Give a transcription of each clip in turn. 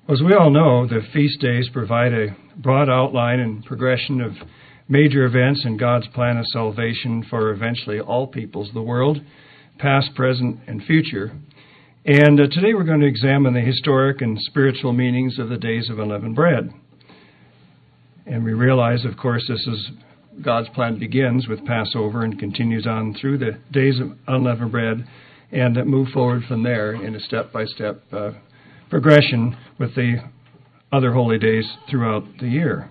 As we all know, the feast days provide a broad outline and progression of major events in God's plan of salvation for eventually all peoples of the world, past, present, and future. And today we're going to examine the historic and spiritual meanings of the days of unleavened bread. And we realize, of course, God's plan begins with Passover and continues on through the days of unleavened bread and move forward from there in a step-by-step progression with the other holy days throughout the year.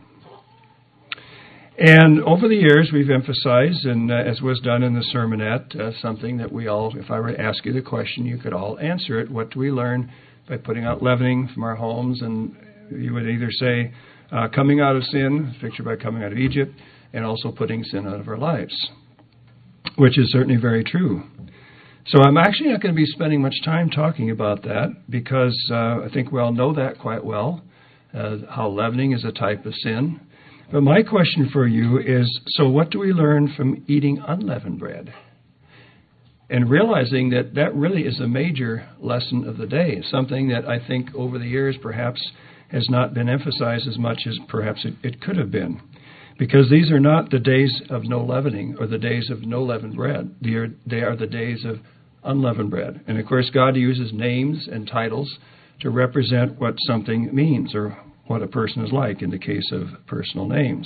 And over the years, we've emphasized, and as was done in the sermonette, something that we all, if I were to ask you the question, you could all answer it. What do we learn by putting out leavening from our homes? And you would either say, coming out of sin, pictured by coming out of Egypt, and also putting sin out of our lives, which is certainly very true. So I'm actually not going to be spending much time talking about that because I think we all know that quite well, how leavening is a type of sin. But my question for you is, so what do we learn from eating unleavened bread? And realizing that that really is a major lesson of the day, something that I think over the years perhaps has not been emphasized as much as perhaps it could have been. Because these are not the days of no leavening or the days of no leavened bread. They are the days of unleavened bread. And of course, God uses names and titles to represent what something means or what a person is like in the case of personal names.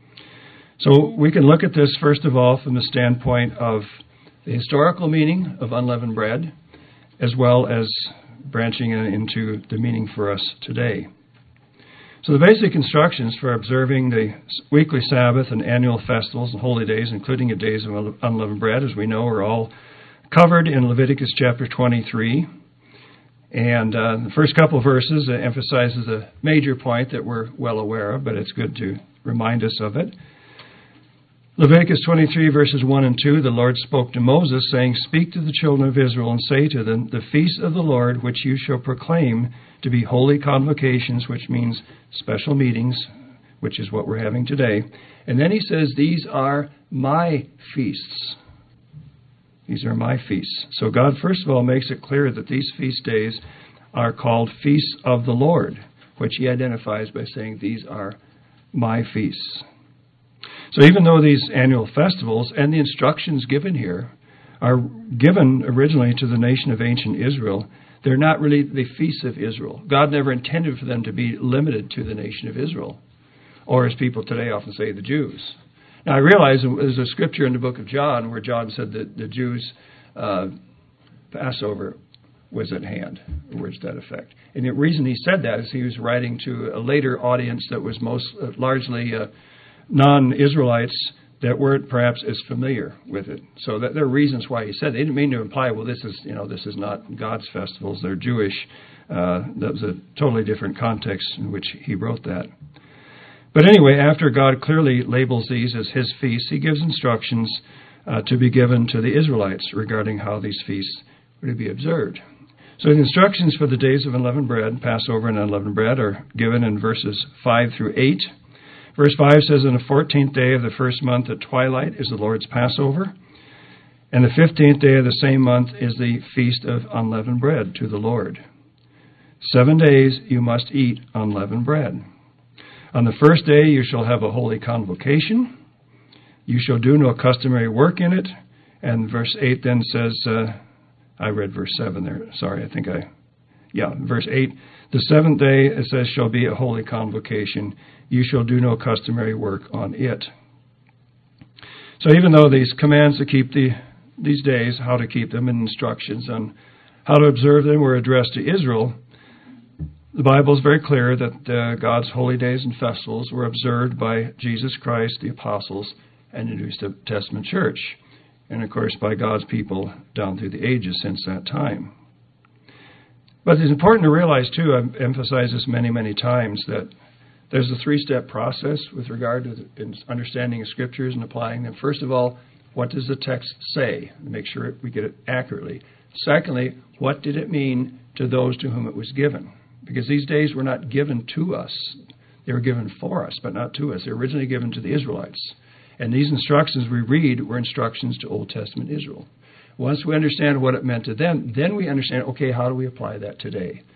So we can look at this, first of all, from the standpoint of the historical meaning of unleavened bread, as well as branching into the meaning for us today. So the basic instructions for observing the weekly Sabbath and annual festivals and holy days, including the days of unleavened bread, as we know, are all covered in Leviticus chapter 23. And the first couple of verses emphasizes a major point that we're well aware of, but it's good to remind us of it. Leviticus 23, verses 1 and 2, the Lord spoke to Moses, saying, "Speak to the children of Israel and say to them, the feast of the Lord, which you shall proclaim to be holy convocations," which means special meetings, which is what we're having today. And then he says, "These are my feasts." These are my feasts. So God, first of all, makes it clear that these feast days are called feasts of the Lord, which he identifies by saying, "These are my feasts." So even though these annual festivals and the instructions given here are given originally to the nation of ancient Israel, they're not really the feasts of Israel. God never intended for them to be limited to the nation of Israel, or as people today often say, the Jews. Now I realize there's a scripture in the book of John where John said that the Jews' Passover was at hand, or words to that effect. And the reason he said that is he was writing to a later audience that was largely non-Israelites that weren't perhaps as familiar with it. So that there are reasons why he said it. He didn't mean to imply, well, this is not God's festivals, they're Jewish. That was a totally different context in which he wrote that. But anyway, after God clearly labels these as his feasts, he gives instructions to be given to the Israelites regarding how these feasts were to be observed. So the instructions for the days of unleavened bread, Passover and unleavened bread, are given in verses 5 through 8. Verse 5 says, "On the 14th day of the first month at twilight is the Lord's Passover, and the 15th day of the same month is the feast of unleavened bread to the Lord. 7 days you must eat unleavened bread. On the first day you shall have a holy convocation. You shall do no customary work in it." And verse 8 then says, I read verse 7 there. Sorry, verse 8. "The seventh day, it says, shall be a holy convocation. You shall do no customary work on it." So even though these commands to keep these days, how to keep them, and instructions on how to observe them were addressed to Israel, the Bible is very clear that God's holy days and festivals were observed by Jesus Christ, the apostles, and the New Testament church, and of course by God's people down through the ages since that time. But it's important to realize, too, I've emphasized this many, many times, that there's a three-step process with regard to understanding of Scriptures and applying them. First of all, what does the text say? Make sure we get it accurately. Secondly, what did it mean to those to whom it was given? Because these days were not given to us. They were given for us, but not to us. They were originally given to the Israelites. And these instructions we read were instructions to Old Testament Israel. Once we understand what it meant to them, then we understand, okay, how do we apply that today?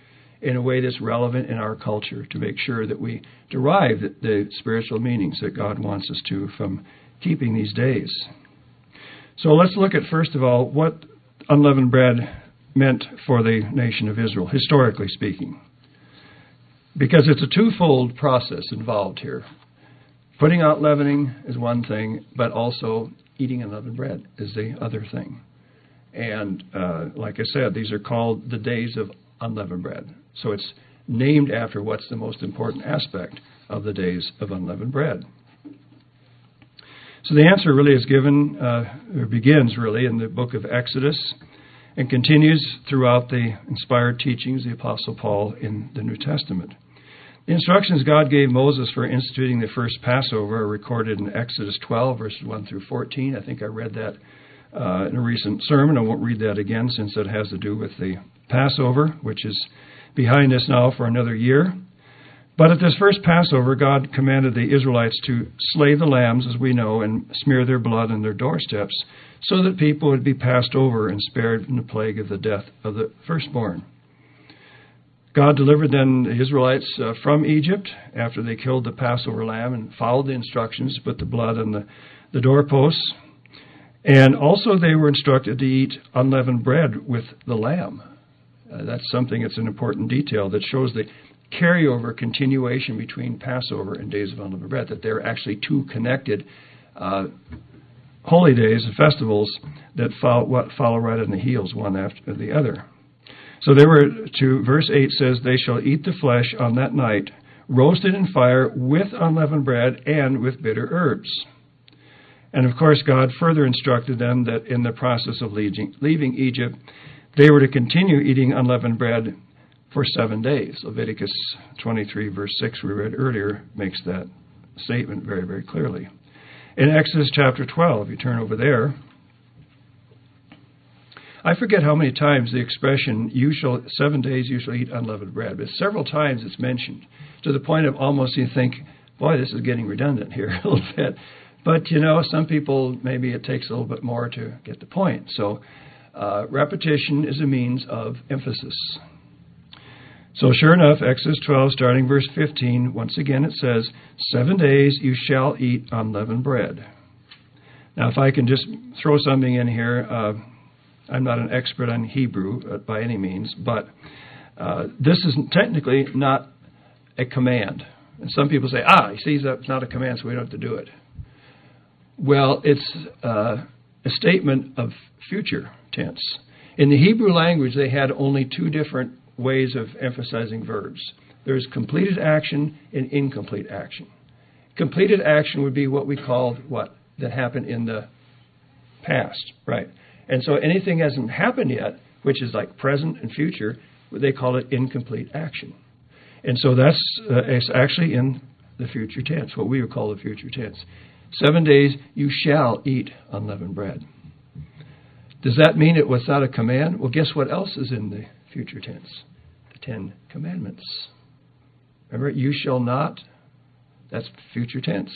in a way that's relevant in our culture to make sure that we derive the spiritual meanings that God wants us to from keeping these days. So let's look at, first of all, what unleavened bread meant for the nation of Israel, historically speaking. Because it's a twofold process involved here. Putting out leavening is one thing, but also eating unleavened bread is the other thing. And like I said, these are called the days of unleavened bread. So it's named after what's the most important aspect of the days of unleavened bread. So the answer really is given, or begins really in the book of Exodus and continues throughout the inspired teachings of the Apostle Paul in the New Testament. The instructions God gave Moses for instituting the first Passover are recorded in Exodus 12, verses 1 through 14. I think I read that in a recent sermon. I won't read that again since it has to do with the Passover, which is behind us now for another year. But at this first Passover, God commanded the Israelites to slay the lambs, as we know, and smear their blood on their doorsteps, so that people would be passed over and spared from the plague of the death of the firstborn. God delivered then the Israelites from Egypt after they killed the Passover lamb and followed the instructions to put the blood on the doorposts. And also they were instructed to eat unleavened bread with the lamb. That's something that's an important detail that shows the carryover continuation between Passover and Days of Unleavened Bread, that they're actually two connected holy days and festivals that follow right on the heels, one after the other. So they were to, verse 8 says, they shall eat the flesh on that night, roasted in fire with unleavened bread and with bitter herbs. And of course, God further instructed them that in the process of leaving Egypt, they were to continue eating unleavened bread for 7 days. Leviticus 23, verse 6, we read earlier, makes that statement very, very clearly. In Exodus chapter 12, you turn over there, I forget how many times the expression, 7 days you shall eat unleavened bread, but several times it's mentioned, to the point of almost you think, boy, this is getting redundant here a little bit. But, some people, maybe it takes a little bit more to get the point. So repetition is a means of emphasis. So sure enough, Exodus 12, starting verse 15, once again it says, 7 days you shall eat unleavened bread. Now, if I can just throw something in here, I'm not an expert on Hebrew by any means, but this is technically not a command. And some people say, you see, that's not a command, so we don't have to do it. Well, it's a statement of future tense. In the Hebrew language, they had only two different ways of emphasizing verbs. There's completed action and incomplete action. Completed action would be what we called that happened in the past, right? And so anything hasn't happened yet, which is like present and future, they call it incomplete action. And so it's actually in the future tense, what we would call the future tense. 7 days you shall eat unleavened bread. Does that mean it was not a command? Well, guess what else is in the future tense? The 10 Commandments. Remember, you shall not. That's future tense.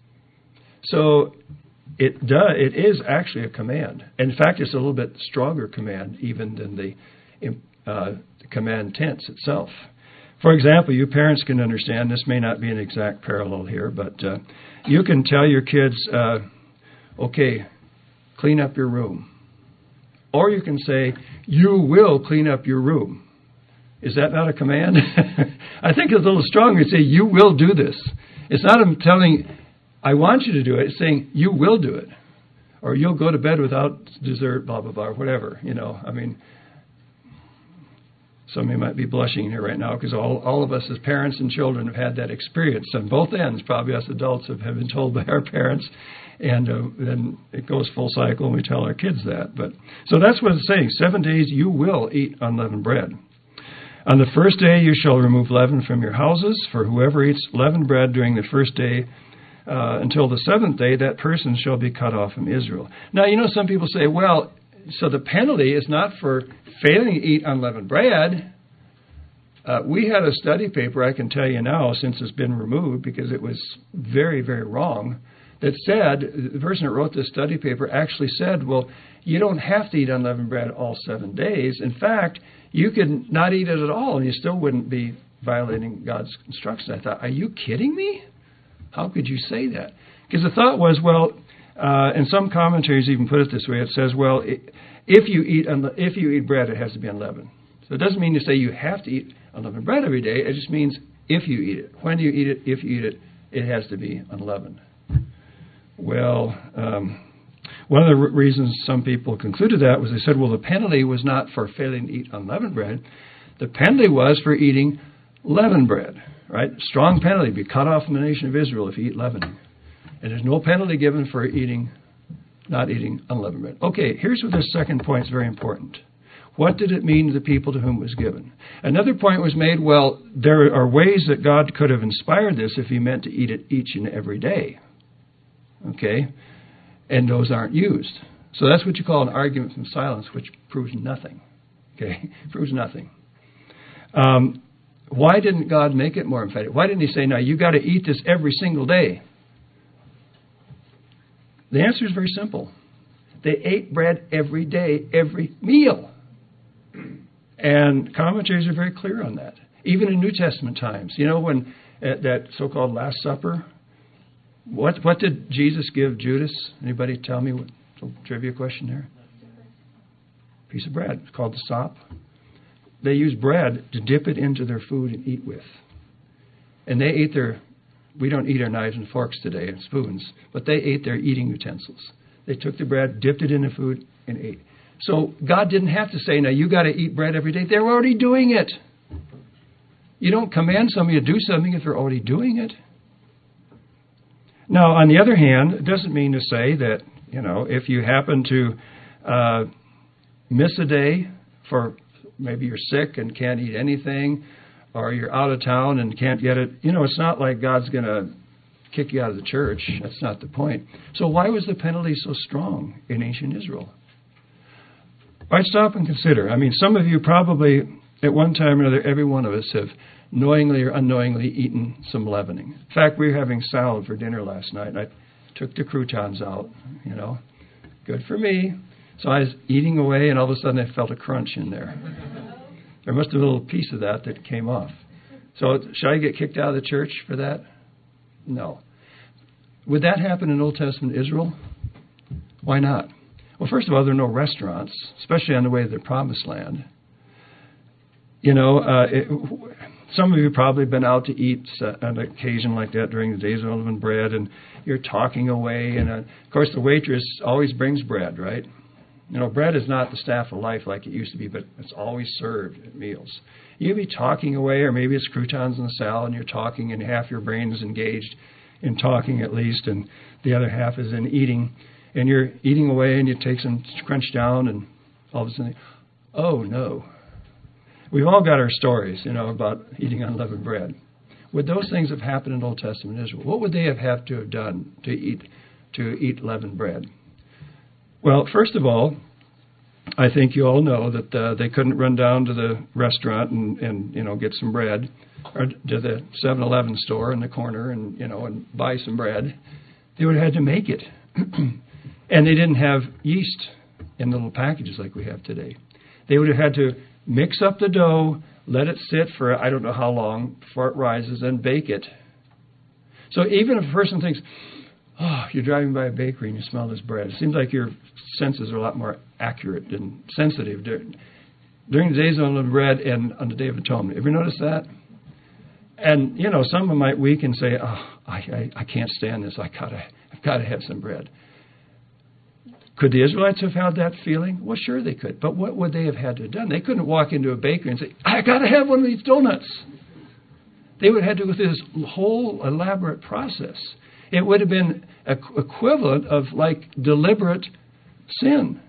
So it is actually a command. In fact, it's a little bit stronger command even than the command tense itself. For example, you parents can understand, this may not be an exact parallel here, but you can tell your kids, okay, clean up your room. Or you can say, you will clean up your room. Is that not a command? I think it's a little stronger to say, you will do this. It's not telling, I want you to do it. It's saying, you will do it. Or you'll go to bed without dessert, blah, blah, blah, or whatever. Some of you might be blushing here right now because all of us as parents and children have had that experience on both ends. Probably us adults have been told by our parents, and then it goes full cycle and we tell our kids that. But so that's what it's saying. 7 days you will eat unleavened bread. On the first day you shall remove leaven from your houses, for whoever eats leavened bread during the first day until the seventh day, that person shall be cut off from Israel. Now, some people say, well, so the penalty is not for failing to eat unleavened bread. We had a study paper, I can tell you now, since it's been removed because it was very, very wrong, that said, the person that wrote this study paper actually said, well, you don't have to eat unleavened bread all 7 days. In fact, you could not eat it at all and you still wouldn't be violating God's instructions. I thought, are you kidding me? How could you say that? Because the thought was, well, and some commentaries even put it this way. It says, well, if you eat bread, it has to be unleavened. So it doesn't mean to say you have to eat unleavened bread every day. It just means if you eat it. When you eat it, if you eat it, it has to be unleavened. Well, one of the reasons some people concluded that was they said, well, the penalty was not for failing to eat unleavened bread. The penalty was for eating leavened bread, right? Strong penalty. Be cut off from the nation of Israel if you eat leavening. And there's no penalty given for not eating unleavened bread. Okay, here's what this second point is very important. What did it mean to the people to whom it was given? Another point was made, well, there are ways that God could have inspired this if he meant to eat it each and every day. Okay? And those aren't used. So that's what you call an argument from silence, which proves nothing. Okay? Proves nothing. Why didn't God make it more emphatic? Why didn't he say, now, you got to eat this every single day? The answer is very simple. They ate bread every day, every meal. And commentaries are very clear on that. Even in New Testament times. You know, when at that so-called Last Supper, what did Jesus give Judas? Anybody tell me? Trivia question there? Piece of bread. It's called the sop. They used bread to dip it into their food and eat with. And they ate we don't eat our knives and forks today and spoons, but they ate their eating utensils. They took the bread, dipped it in the food, and ate. So God didn't have to say, now you got to eat bread every day. They're already doing it. You don't command somebody to do something if they're already doing it. Now, on the other hand, it doesn't mean to say that, you know, if you happen to miss a day for maybe you're sick and can't eat anything, or you're out of town and can't get it, you know, it's not like God's going to kick you out of the church. That's not the point. So why was the penalty so strong in ancient Israel? I'd stop and consider. I mean, some of you probably, at one time or another, every one of us have knowingly or unknowingly eaten some leavening. In fact, we were having salad for dinner last night, and I took the croutons out, you know. Good for me. So I was eating away, and all of a sudden I felt a crunch in there. There must have been a little piece of that came off. So should I get kicked out of the church for that? No. Would that happen in Old Testament Israel? Why not? Well, first of all, there are no restaurants, especially on the way to the Promised Land. You know, some of you have probably been out to eat on an occasion like that during the days of unleavened bread, and you're talking away, and of course the waitress always brings bread, right? You know, bread is not the staff of life like it used to be, but it's always served at meals. You'll be talking away, or maybe it's croutons and a salad, and you're talking, and half your brain is engaged in talking at least, and the other half is in eating. And you're eating away, and you take some crunch down, and all of a sudden, oh no. We've all got our stories, you know, about eating unleavened bread. Would those things have happened in Old Testament Israel? What would they have to have done to eat leavened bread? Well, first of all, I think you all know that they couldn't run down to the restaurant and you know, get some bread, or to the 7-Eleven store in the corner and, you know, and buy some bread. They would have had to make it. And they didn't have yeast in little packages like we have today. They would have had to mix up the dough, let it sit for I don't know how long before it rises, and bake it. So even if a person thinks, oh, you're driving by a bakery and you smell this bread, it seems like your senses are a lot more accurate and sensitive during the days of unleavened bread and on the Day of Atonement. Ever notice that? And, you know, some of them might weak and say, oh, I can't stand this. I've got to have some bread. Could the Israelites have had that feeling? Well, sure they could. But what would they have had to have done? They couldn't walk into a bakery and say, I got to have one of these donuts. They would have had to go through this whole elaborate process. It would have been equivalent of like deliberate sin.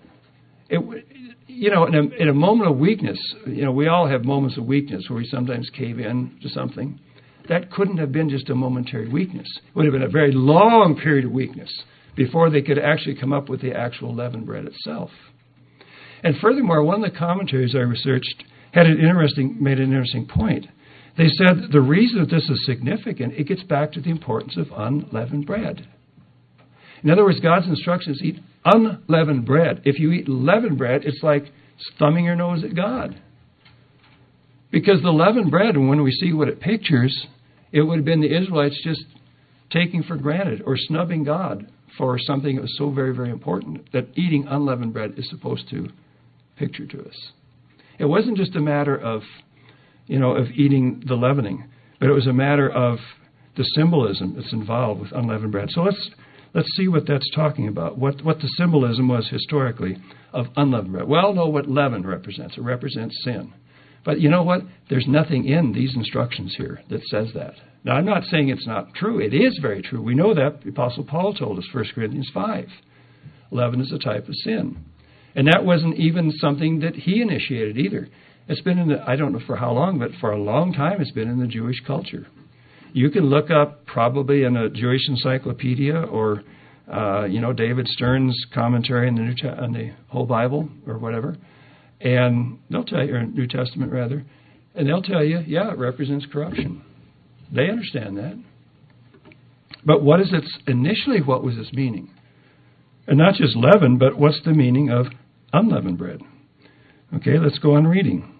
You know, in a moment of weakness, you know, we all have moments of weakness where we sometimes cave in to something. That couldn't have been just a momentary weakness. It would have been a very long period of weakness before they could actually come up with the actual leavened bread itself. And furthermore, one of the commentaries I researched made an interesting point. They said the reason that this is significant, it gets back to the importance of unleavened bread. In other words, God's instructions eat unleavened bread. If you eat leavened bread, it's like thumbing your nose at God. Because the leavened bread, and when we see what it pictures, it would have been the Israelites just taking for granted or snubbing God for something that was so very, very important that eating unleavened bread is supposed to picture to us. It wasn't just a matter of, of eating the leavening, but it was a matter of the symbolism that's involved with unleavened bread. So let's see what that's talking about, what the symbolism was historically of unleavened bread. Well, know what leaven represents. It represents sin. But you know what? There's nothing in these instructions here that says that. Now, I'm not saying it's not true. It is very true. We know that. The Apostle Paul told us, 1 Corinthians 5. Leaven is a type of sin. And that wasn't even something that he initiated either. It's been I don't know for how long, but for a long time it's been in the Jewish culture. You can look up probably in a Jewish encyclopedia or, David Stern's commentary on the whole Bible or whatever. And they'll tell you, or New Testament rather, and they'll tell you, yeah, it represents corruption. They understand that. But what was its meaning? And not just leaven, but what's the meaning of unleavened bread? Okay, let's go on reading.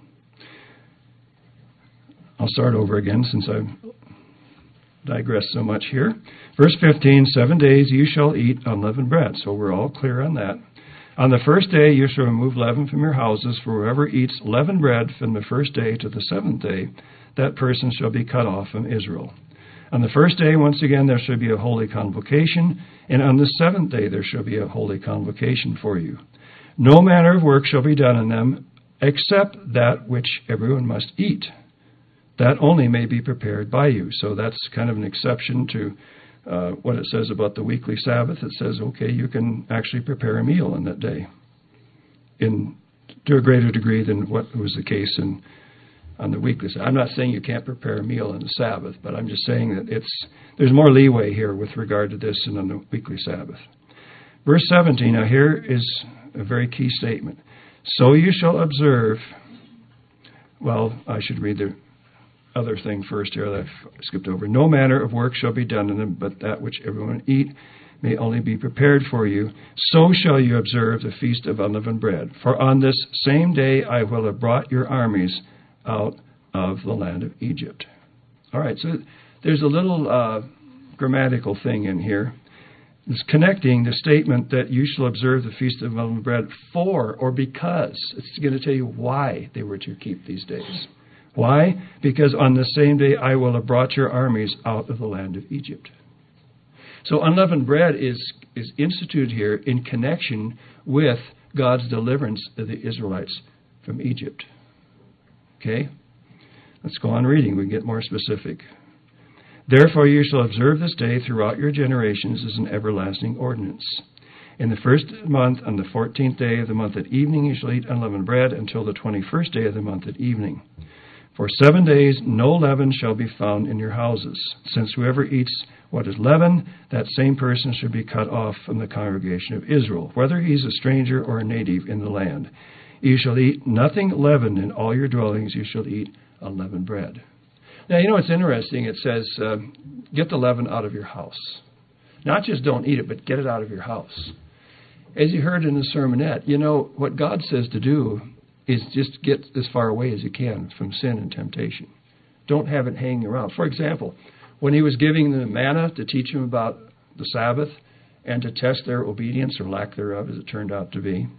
I'll start over again since I've digressed so much here. Verse 15, 7 days you shall eat unleavened bread. So we're all clear on that. On the first day you shall remove leaven from your houses, for whoever eats leavened bread from the first day to the seventh day, that person shall be cut off from Israel. On the first day, once again, there shall be a holy convocation, and on the seventh day there shall be a holy convocation for you. No manner of work shall be done in them, except that which everyone must eat. That only may be prepared by you. So that's kind of an exception to what it says about the weekly Sabbath. It says, okay, you can actually prepare a meal on that day to a greater degree than what was the case on the weekly Sabbath. I'm not saying you can't prepare a meal on the Sabbath, but I'm just saying that there's more leeway here with regard to this than on the weekly Sabbath. Verse 17, now here is a very key statement. So you shall observe, I should read the other thing first here that I skipped over. No manner of work shall be done in them, but that which everyone eat may only be prepared for you. So shall you observe the feast of unleavened bread. For on this same day I will have brought your armies out of the land of Egypt. All right, so there's a little grammatical thing in here. It's connecting the statement that you shall observe the feast of unleavened bread for or because. It's going to tell you why they were to keep these days. Why? Because on the same day I will have brought your armies out of the land of Egypt. So unleavened bread is instituted here in connection with God's deliverance of the Israelites from Egypt. Okay? Let's go on reading. We can get more specific. Therefore you shall observe this day throughout your generations as an everlasting ordinance. In the first month, on the 14th day of the month at evening, you shall eat unleavened bread until the 21st day of the month at evening. For 7 days no leaven shall be found in your houses. Since whoever eats what is leavened, that same person should be cut off from the congregation of Israel, whether he is a stranger or a native in the land. You shall eat nothing leavened in all your dwellings. You shall eat unleavened bread. Now, it's interesting. It says, get the leaven out of your house. Not just don't eat it, but get it out of your house. As you heard in the sermonette, what God says to do is just get as far away as you can from sin and temptation. Don't have it hanging around. For example, when he was giving them manna to teach them about the Sabbath and to test their obedience or lack thereof, as it turned out to be,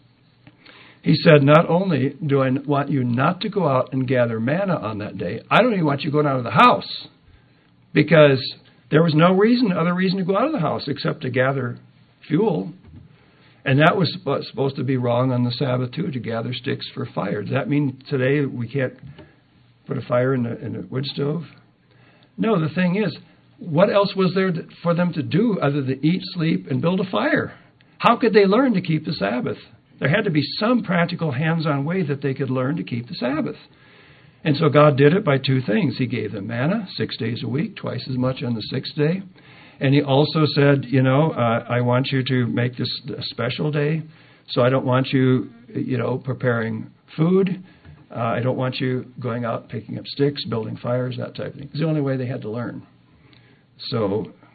he said, not only do I want you not to go out and gather manna on that day, I don't even want you going out of the house, because there was no other reason to go out of the house except to gather fuel. And that was supposed to be wrong on the Sabbath, too, to gather sticks for fire. Does that mean today we can't put a fire in a wood stove? No, the thing is, what else was there for them to do other than eat, sleep, and build a fire? How could they learn to keep the Sabbath? There had to be some practical hands-on way that they could learn to keep the Sabbath. And so God did it by two things. He gave them manna 6 days a week, twice as much on the sixth day. And he also said, I want you to make this a special day. So I don't want you, preparing food. I don't want you going out, picking up sticks, building fires, that type of thing. It's the only way they had to learn. So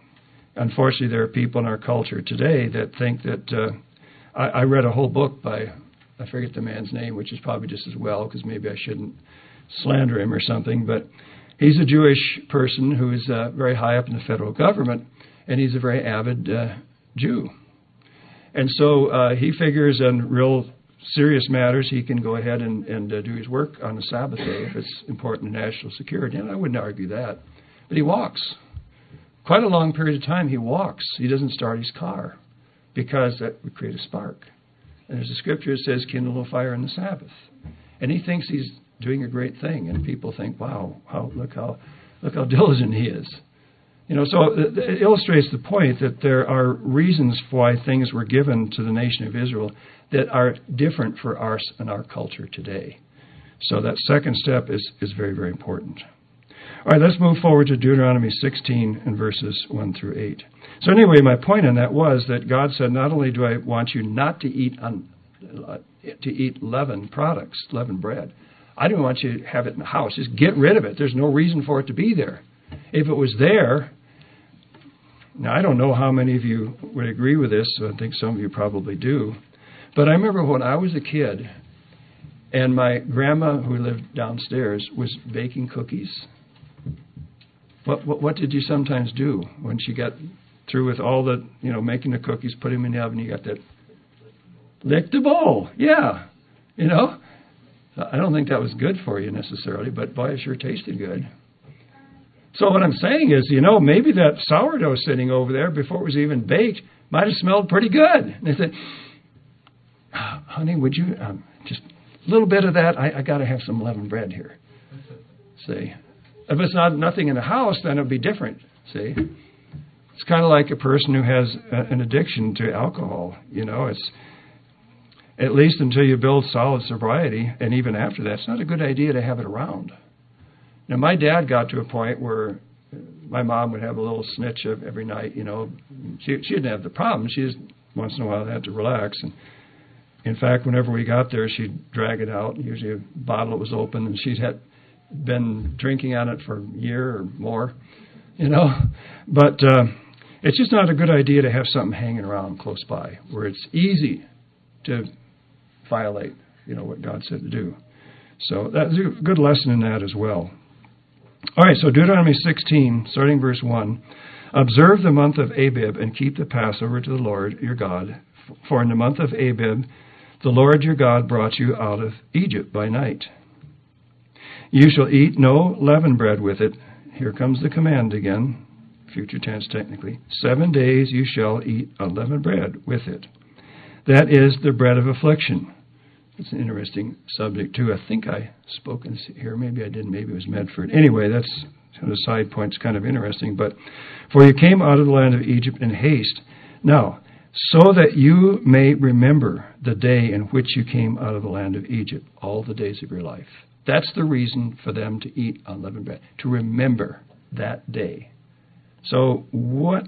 unfortunately, there are people in our culture today that think that I read a whole book by, I forget the man's name, which is probably just as well, because maybe I shouldn't slander him or something, but he's a Jewish person who is very high up in the federal government, and he's a very avid Jew. And so he figures on real serious matters he can go ahead and do his work on the Sabbath day if it's important to national security, and I wouldn't argue that. But he walks. Quite a long period of time he walks. He doesn't start his car because that would create a spark. And there's a scripture that says, kindle a fire in the Sabbath. And he thinks he's doing a great thing, and people think, wow, look how diligent he is. So it illustrates the point that there are reasons why things were given to the nation of Israel that are different for us and our culture today. So that second step is very, very important. All right, let's move forward to Deuteronomy 16 and verses 1 through 8. So anyway, my point on that was that God said, not only do I want you not to eat leavened products, leavened bread, I don't want you to have it in the house. Just get rid of it. There's no reason for it to be there. If it was there, now I don't know how many of you would agree with this, so I think some of you probably do, but I remember when I was a kid and my grandma, who lived downstairs, was baking cookies. What did you sometimes do when she got through with all the, making the cookies, put them in the oven, you got that, lick the bowl. Yeah, I don't think that was good for you necessarily, but boy, it sure tasted good. So what I'm saying is, maybe that sourdough sitting over there before it was even baked might have smelled pretty good. And they said, honey, would you just a little bit of that? I got to have some leavened bread here. See, if it's nothing in the house, then it'll be different. See, it's kind of like a person who has an addiction to alcohol. It's at least until you build solid sobriety, and even after that, it's not a good idea to have it around. Now, my dad got to a point where my mom would have a little snitch every night. She didn't have the problem. She just once in a while had to relax. And in fact, whenever we got there, she'd drag it out. Usually a bottle was open, and she'd had been drinking on it for a year or more. But it's just not a good idea to have something hanging around close by where it's easy to violate, what God said to do. So that's a good lesson in that as well. All right, so Deuteronomy 16, starting verse 1. Observe the month of Abib and keep the Passover to the Lord your God. For in the month of Abib, the Lord your God brought you out of Egypt by night. You shall eat no leavened bread with it. Here comes the command again, future tense technically. 7 days you shall eat unleavened bread with it. That is the bread of affliction. It's an interesting subject, too. I think I spoke here. Maybe I didn't. Maybe it was Medford. Anyway, that's kind of a side point. It's kind of interesting. But for you came out of the land of Egypt in haste. Now, so that you may remember the day in which you came out of the land of Egypt, all the days of your life. That's the reason for them to eat unleavened bread, to remember that day. So what's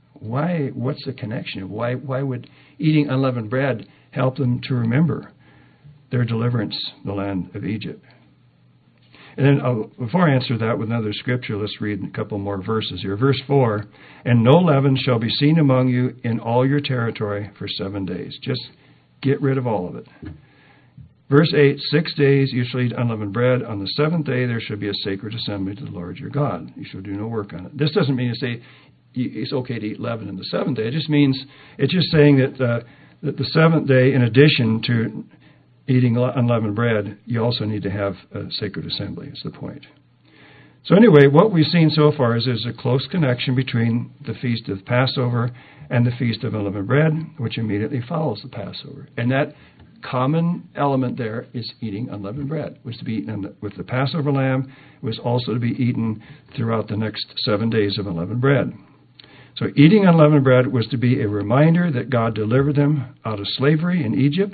the connection? Why would eating unleavened bread help them to remember their deliverance, the land of Egypt? And then before I answer that with another scripture, let's read a couple more verses here. Verse 4, and no leaven shall be seen among you in all your territory for 7 days. Just get rid of all of it. Verse 8, 6 days you shall eat unleavened bread. On the 7th day there shall be a sacred assembly to the Lord your God. You shall do no work on it. This doesn't mean to say it's okay to eat leaven on the 7th day. It's just saying that the 7th day, in addition to eating unleavened bread, you also need to have a sacred assembly, is the point. So anyway, what we've seen so far is there's a close connection between the feast of Passover and the feast of unleavened bread, which immediately follows the Passover. And that common element there is eating unleavened bread. It was to be eaten with the Passover lamb. It was also to be eaten throughout the next 7 days of unleavened bread. So eating unleavened bread was to be a reminder that God delivered them out of slavery in Egypt.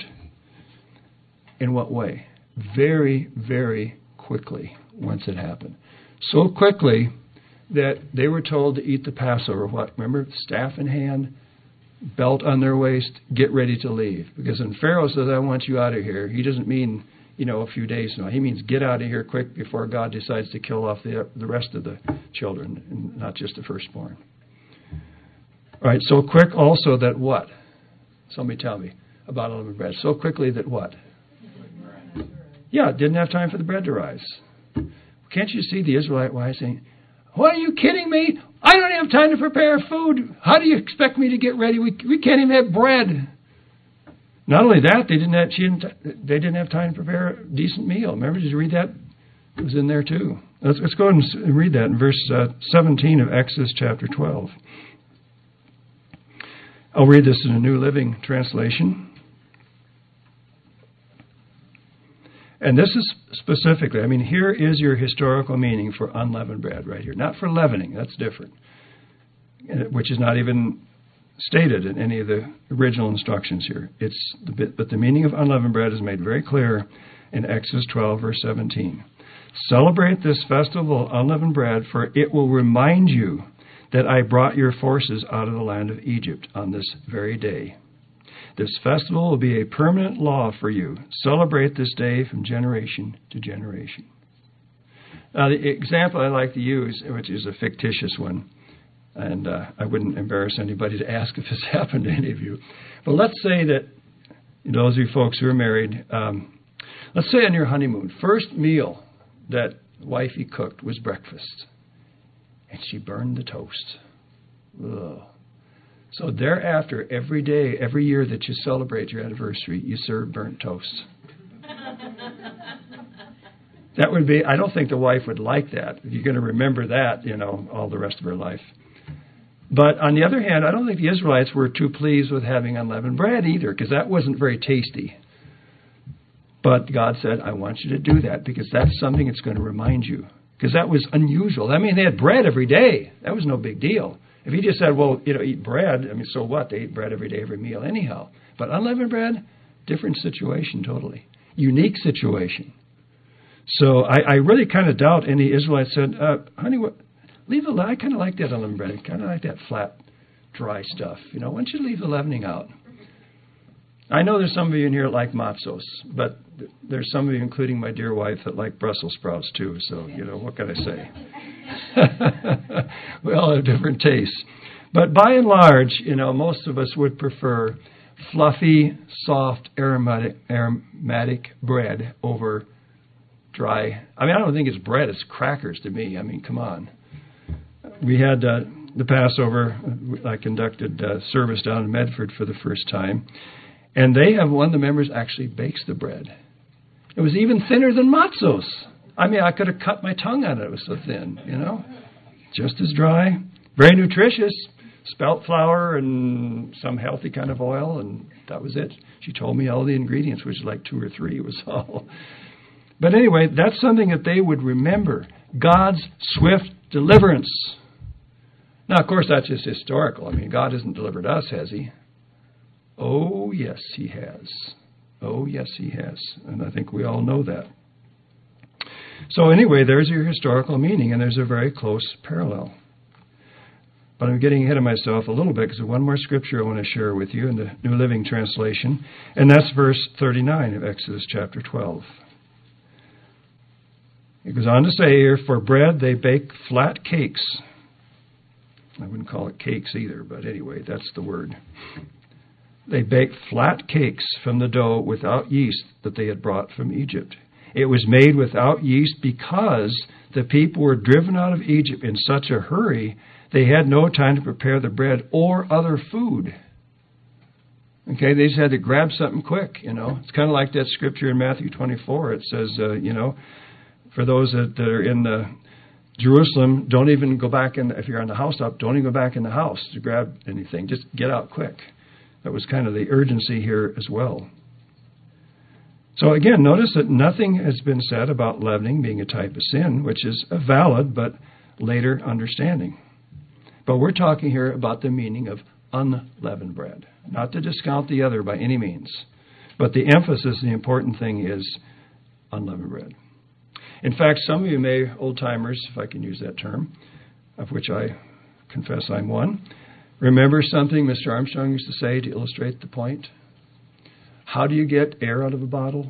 In what way? Very, very quickly once it happened. So quickly that they were told to eat the Passover. What? Remember, staff in hand, belt on their waist, get ready to leave. Because when Pharaoh says, I want you out of here, he doesn't mean, a few days now. He means get out of here quick before God decides to kill off the rest of the children, and not just the firstborn. All right, so quick also that what? Somebody tell me about unleavened bread. So quickly that what? Yeah, didn't have time for the bread to rise. Can't you see the Israelite wife saying, "What, are you kidding me? I don't have time to prepare food. How do you expect me to get ready? We can't even have bread." Not only that, they didn't have time to prepare a decent meal. Remember, did you read that? It was in there too. Let's go ahead and read that in verse 17 of Exodus chapter 12. I'll read this in a New Living Translation. And this is specifically, here is your historical meaning for unleavened bread right here. Not for leavening, that's different, which is not even stated in any of the original instructions here. But the meaning of unleavened bread is made very clear in Exodus 12, verse 17. Celebrate this festival of unleavened bread, for it will remind you that I brought your forces out of the land of Egypt on this very day. This festival will be a permanent law for you. Celebrate this day from generation to generation. Now, the example I like to use, which is a fictitious one, and I wouldn't embarrass anybody to ask if this happened to any of you, but let's say that, those of you folks who are married, let's say on your honeymoon, first meal that wifey cooked was breakfast, and she burned the toast. Ugh. So thereafter, every day, every year that you celebrate your anniversary, you serve burnt toast. That would be, I don't think the wife would like that. You're going to remember that, all the rest of her life. But on the other hand, I don't think the Israelites were too pleased with having unleavened bread either, because that wasn't very tasty. But God said, I want you to do that, because that's something that's going to remind you. Because that was unusual. They had bread every day. That was no big deal. If he just said, well, eat bread, so what? They ate bread every day, every meal anyhow. But unleavened bread, different situation totally. Unique situation. So I really kind of doubt any Israelite said, honey, leave the I kind of like that unleavened bread. I kind of like that flat, dry stuff. Why don't you leave the leavening out? I know there's some of you in here that like matzos, but there's some of you, including my dear wife, that like Brussels sprouts too. So, what can I say? We all have different tastes. But by and large, most of us would prefer fluffy, soft, aromatic bread over dry. I don't think it's bread, it's crackers to me. Come on. We had the Passover. I conducted service down in Medford for the first time. And they have one of the members actually bakes the bread. It was even thinner than matzos. I could have cut my tongue on it. It was so thin, Just as dry. Very nutritious. Spelt flour and some healthy kind of oil, and that was it. She told me all the ingredients, which was like 2 or 3 was all. But anyway, that's something that they would remember. God's swift deliverance. Now, of course, that's just historical. God hasn't delivered us, has he? Oh, yes, he has. Oh, yes, he has. And I think we all know that. So anyway, there's your historical meaning, and there's a very close parallel. But I'm getting ahead of myself a little bit because there's one more scripture I want to share with you in the New Living Translation, and that's verse 39 of Exodus chapter 12. It goes on to say here, for bread they bake flat cakes. I wouldn't call it cakes either, but anyway, that's the word. They baked flat cakes from the dough without yeast that they had brought from Egypt. It was made without yeast because the people were driven out of Egypt in such a hurry, they had no time to prepare the bread or other food. Okay, they just had to grab something quick, It's kind of like that scripture in Matthew 24. It says, for those that are in Jerusalem, don't even go back in, if you're on the housetop, don't even go back in the house to grab anything. Just get out quick. That was kind of the urgency here as well. So again, notice that nothing has been said about leavening being a type of sin, which is a valid but later understanding. But we're talking here about the meaning of unleavened bread. Not to discount the other by any means. But the emphasis, the important thing is unleavened bread. In fact, some of you may, old-timers, if I can use that term, of which I confess I'm one, remember something Mr. Armstrong used to say to illustrate the point? How do you get air out of a bottle?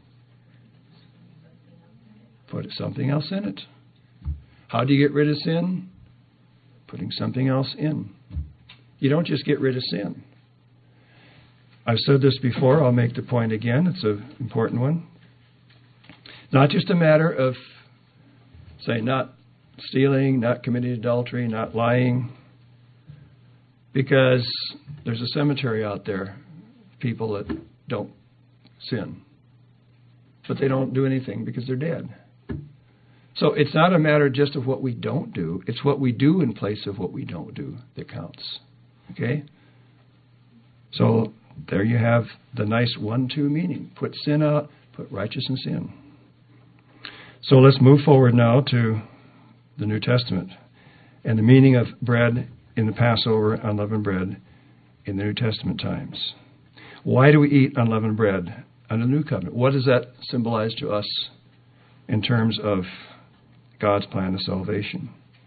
Put something else in it. How do you get rid of sin? Putting something else in. You don't just get rid of sin. I've said this before. I'll make the point again. It's an important one. Not just a matter of, say, not stealing, not committing adultery, not lying, because there's a cemetery out there, people that don't sin, but they don't do anything because they're dead. So it's not a matter just of what we don't do. It's what we do in place of what we don't do that counts. Okay? So there you have the nice 1-2 meaning. Put sin out, put righteousness in. So let's move forward now to the New Testament and the meaning of bread in the Passover, unleavened bread in the New Testament times. Why do we eat unleavened bread under the New Covenant? What does that symbolize to us in terms of God's plan of salvation?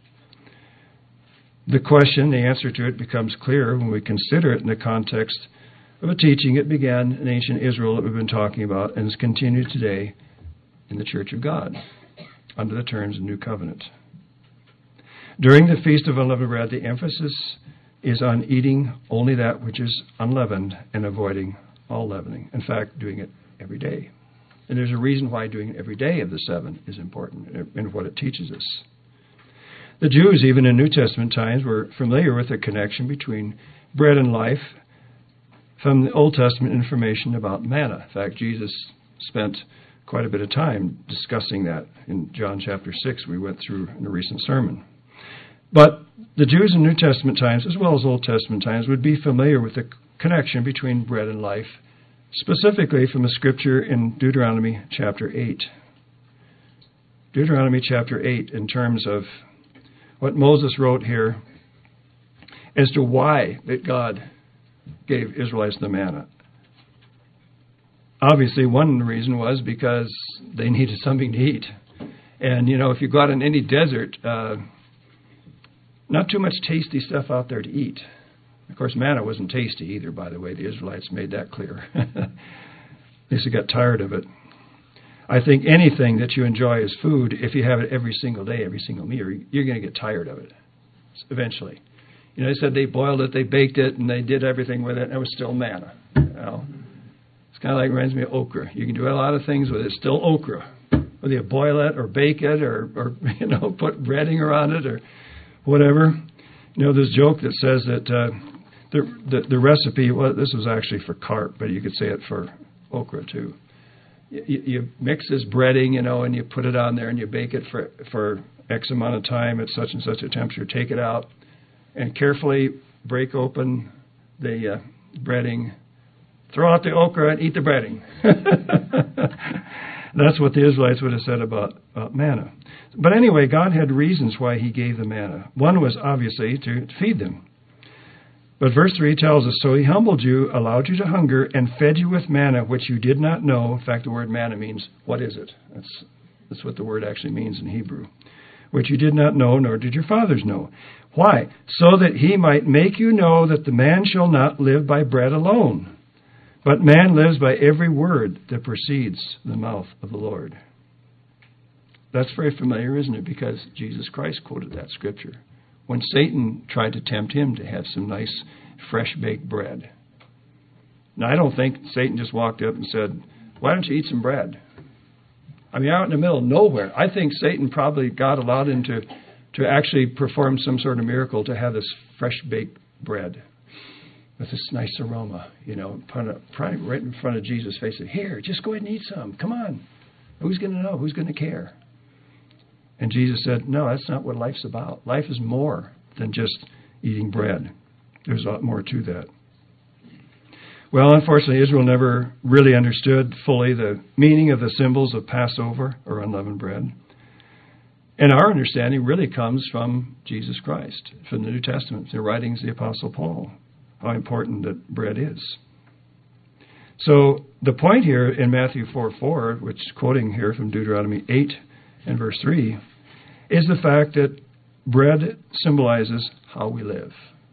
The question, the answer to it becomes clear when we consider it in the context of a teaching that began in ancient Israel that we've been talking about and is continued today in the Church of God under the terms of New Covenant. During the Feast of Unleavened Bread, the emphasis is on eating only that which is unleavened and avoiding all leavening. In fact, doing it every day. And there's a reason why doing it every day of the 7 is important in what it teaches us. The Jews, even in New Testament times, were familiar with the connection between bread and life from the Old Testament information about manna. In fact, Jesus spent quite a bit of time discussing that in John chapter 6 we went through in a recent sermon. But the Jews in New Testament times, as well as Old Testament times, would be familiar with the connection between bread and life, specifically from a scripture in Deuteronomy chapter 8. Deuteronomy chapter 8, in terms of what Moses wrote here as to why that God gave Israelites the manna. Obviously, one reason was because they needed something to eat. And, if you go out in any desert, not too much tasty stuff out there to eat. Of course, manna wasn't tasty either, by the way. The Israelites made that clear. At least they got tired of it. I think anything that you enjoy as food, if you have it every single day, every single meal, you're going to get tired of it eventually. They said they boiled it, they baked it, and they did everything with it, and it was still manna. It's kind of like, reminds me of okra. You can do a lot of things with it. It's still okra. Whether you boil it or bake it or put breading around it or whatever. This joke that says that the recipe, well, this was actually for carp, but you could say it for okra too. You mix this breading, and you put it on there and you bake it for X amount of time at such and such a temperature. Take it out and carefully break open the breading, throw out the okra and eat the breading. That's what the Israelites would have said about manna. But anyway, God had reasons why he gave the manna. One was obviously to feed them. But verse 3 tells us, so he humbled you, allowed you to hunger, and fed you with manna, which you did not know. In fact, the word manna means, what is it? That's what the word actually means in Hebrew. Which you did not know, nor did your fathers know. Why? So that he might make you know that the man shall not live by bread alone, but man lives by every word that proceeds from the mouth of the Lord. That's very familiar, isn't it? Because Jesus Christ quoted that scripture when Satan tried to tempt him to have some nice, fresh-baked bread. Now, I don't think Satan just walked up and said, why don't you eat some bread? I mean, out in the middle of nowhere. I think Satan probably got allowed him to actually perform some sort of miracle to have this fresh-baked bread with this nice aroma, probably right in front of Jesus' face. Said, here, just go ahead and eat some. Come on. Who's going to know? Who's going to care? And Jesus said, no, that's not what life's about. Life is more than just eating bread. There's a lot more to that. Well, unfortunately, Israel never really understood fully the meaning of the symbols of Passover or unleavened bread. And our understanding really comes from Jesus Christ, from the New Testament, the writings of the Apostle Paul, how important that bread is. So the point here in Matthew 4:4, which is quoting here from Deuteronomy 8 and verse 3, is the fact that bread symbolizes how we live.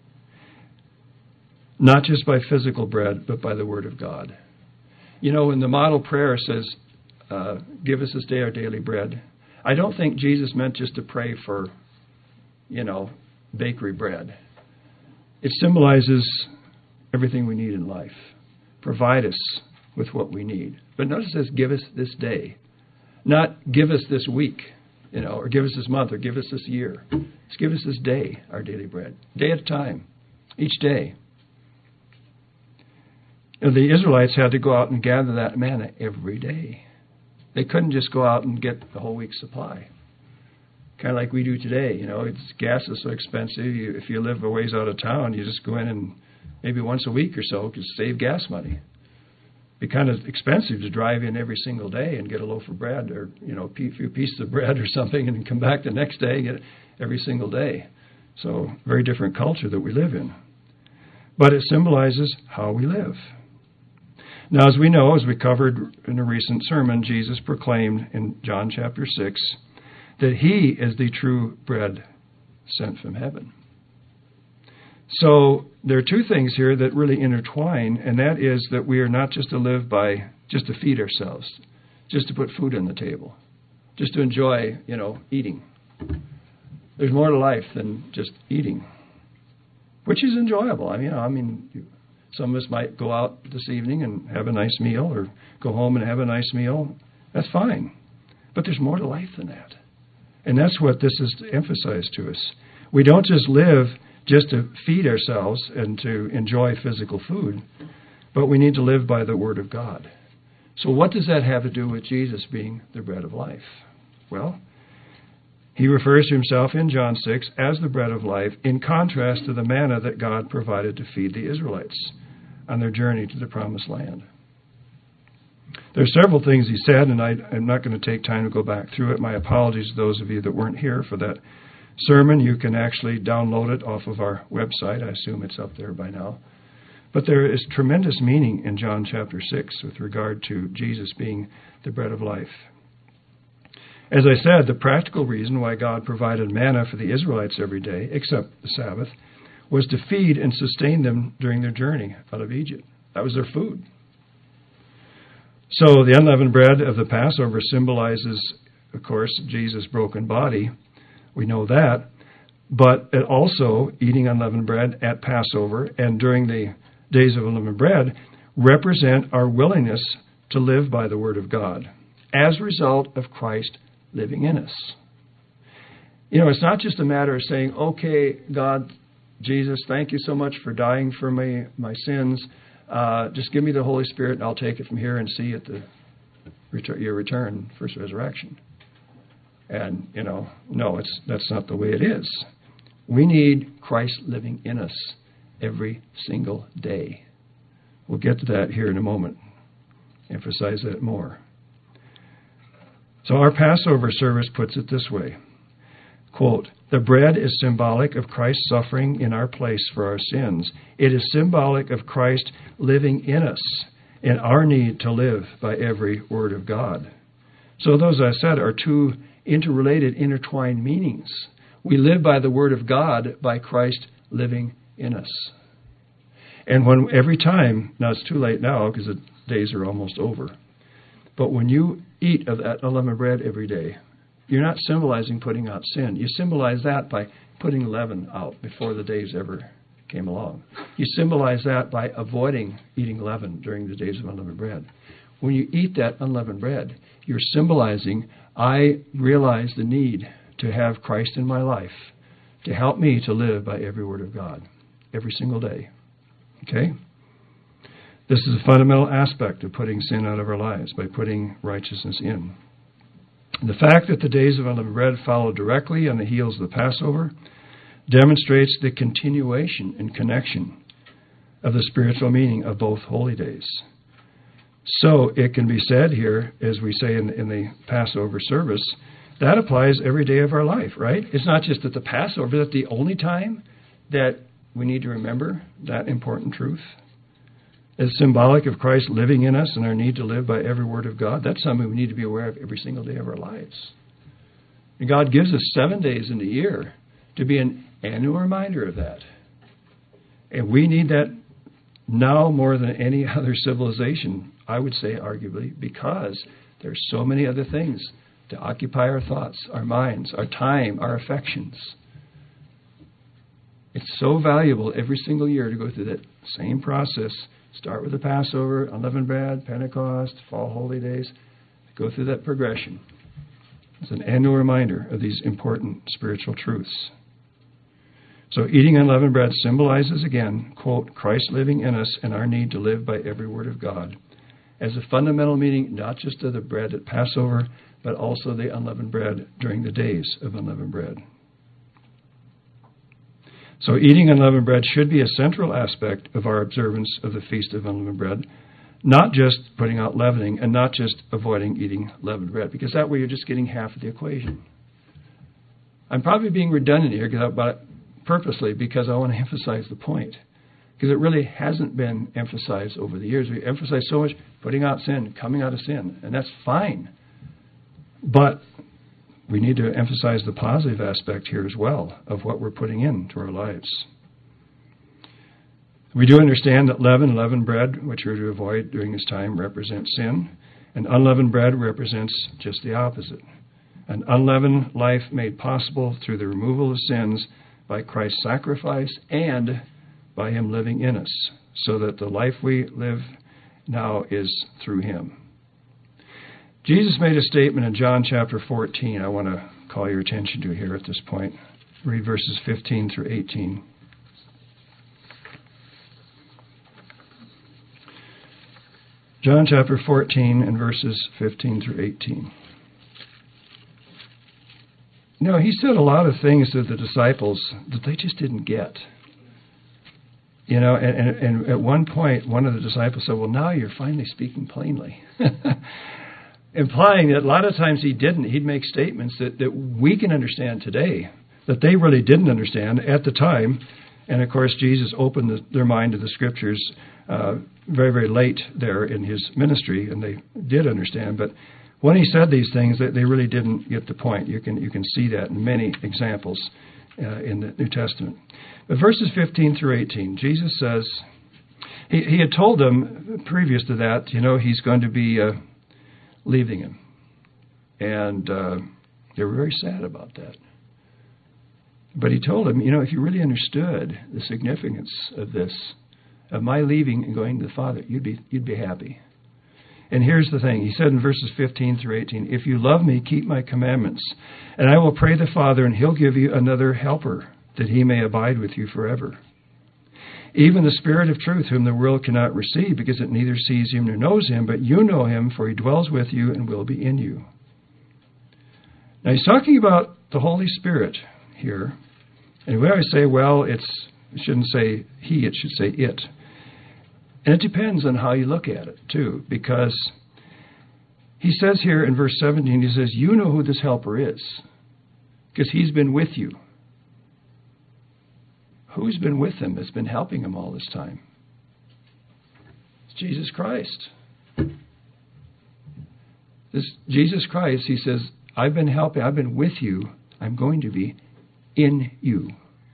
Not just by physical bread, but by the Word of God. When the model prayer says, give us this day our daily bread, I don't think Jesus meant just to pray for, bakery bread. It symbolizes everything we need in life. Provide us with what we need. But notice it says, give us this day. Not give us this week, or give us this month, or give us this year. Just give us this day, our daily bread. Day at a time. Each day. And the Israelites had to go out and gather that manna every day. They couldn't just go out and get the whole week's supply. Kind of like we do today. Gas is so expensive. If you live a ways out of town, you just go in and maybe once a week or so to save gas money. It'd be kind of expensive to drive in every single day and get a loaf of bread or a few pieces of bread or something and come back the next day and get it every single day. So very different culture that we live in. But it symbolizes how we live. Now, as we know, as we covered in a recent sermon, Jesus proclaimed in John chapter 6 that he is the true bread sent from heaven. So there are two things here that really intertwine, and that is that we are not just to live by, just to feed ourselves, just to put food on the table, just to enjoy, eating. There's more to life than just eating, which is enjoyable. Some of us might go out this evening and have a nice meal or go home and have a nice meal. That's fine. But there's more to life than that. And that's what this is to emphasize to us. We don't just live just to feed ourselves and to enjoy physical food, but we need to live by the Word of God. So what does that have to do with Jesus being the bread of life? Well, he refers to himself in John 6 as the bread of life in contrast to the manna that God provided to feed the Israelites on their journey to the promised land. There are several things he said, and I'm not going to take time to go back through it. My apologies to those of you that weren't here for that sermon. You can actually download it off of our website. I assume it's up there by now. But there is tremendous meaning in John chapter 6 with regard to Jesus being the bread of life. As I said, the practical reason why God provided manna for the Israelites every day, except the Sabbath, was to feed and sustain them during their journey out of Egypt. That was their food. So the unleavened bread of the Passover symbolizes, of course, Jesus' broken body. We know that. But it also, eating unleavened bread at Passover and during the days of unleavened bread, represent our willingness to live by the Word of God as a result of Christ living in us. It's not just a matter of saying, okay, God, Jesus, thank you so much for dying for me, my sins. Just give me the Holy Spirit and I'll take it from here and see you at your return, first resurrection. And, no, that's not the way it is. We need Christ living in us every single day. We'll get to that here in a moment. Emphasize that more. So our Passover service puts it this way. Quote, the bread is symbolic of Christ's suffering in our place for our sins. It is symbolic of Christ living in us and our need to live by every word of God. So those, I said, are two interrelated, intertwined meanings. We live by the Word of God by Christ living in us. And every time, now it's too late now because the days are almost over, but when you eat of that unleavened bread every day, you're not symbolizing putting out sin. You symbolize that by putting leaven out before the days ever came along. You symbolize that by avoiding eating leaven during the days of unleavened bread. When you eat that unleavened bread, you're symbolizing, I realize the need to have Christ in my life to help me to live by every word of God, every single day. Okay? This is a fundamental aspect of putting sin out of our lives, by putting righteousness in. The fact that the days of unleavened bread follow directly on the heels of the Passover demonstrates the continuation and connection of the spiritual meaning of both holy days. So it can be said here, as we say in the Passover service, that applies every day of our life, right? It's not just at the Passover. That's the only time that we need to remember that important truth. It's symbolic of Christ living in us and our need to live by every word of God. That's something we need to be aware of every single day of our lives. And God gives us 7 days in the year to be an annual reminder of that. And we need that now more than any other civilization, I would say arguably, because there's so many other things to occupy our thoughts, our minds, our time, our affections. It's so valuable every single year to go through that same process. Start with the Passover, unleavened bread, Pentecost, fall holy days. Go through that progression. It's an annual reminder of these important spiritual truths. So eating unleavened bread symbolizes, again, quote, Christ living in us and our need to live by every word of God, as a fundamental meaning not just of the bread at Passover, but also the unleavened bread during the days of unleavened bread. So eating unleavened bread should be a central aspect of our observance of the Feast of Unleavened Bread, not just putting out leavening and not just avoiding eating leavened bread, because that way you're just getting half of the equation. I'm probably being redundant here purposely because I want to emphasize the point, because it really hasn't been emphasized over the years. We emphasize so much putting out sin, coming out of sin, and that's fine. But we need to emphasize the positive aspect here as well of what we're putting into our lives. We do understand that leavened bread, which we're to avoid during this time, represents sin, and unleavened bread represents just the opposite. An unleavened life made possible through the removal of sins by Christ's sacrifice and by Him living in us, so that the life we live now is through Him. Jesus made a statement in John chapter 14 I want to call your attention to here at this point. Read verses 15 through 18. John chapter 14 and verses 15 through 18. You know, He said a lot of things to the disciples that they just didn't get. You know, and at one point, one of the disciples said, well, now you're finally speaking plainly. Implying that a lot of times He didn't. He'd make statements that we can understand today, that they really didn't understand at the time. And, of course, Jesus opened their mind to the Scriptures very, very late there in His ministry, and they did understand. But when He said these things, they really didn't get the point. You can see that in many examples in the New Testament. But verses 15 through 18, Jesus says, He had told them previous to that, you know, He's going to be leaving Him. And they were very sad about that. But He told them, you know, if you really understood the significance of this, of my leaving and going to the Father, you'd be happy. And here's the thing. He said in verses 15 through 18, if you love me, keep my commandments, and I will pray the Father, and He'll give you another helper, that He may abide with you forever. Even the Spirit of truth, whom the world cannot receive, because it neither sees Him nor knows Him, but you know Him, for He dwells with you and will be in you. Now He's talking about the Holy Spirit here. And we always say, well, it shouldn't say He, it should say it. And it depends on how you look at it, too, because He says here in verse 17, He says, you know who this helper is, because He's been with you. Who's been with Him that's been helping Him all this time? It's Jesus Christ. This Jesus Christ, He says, I've been helping, I've been with you, I'm going to be in you.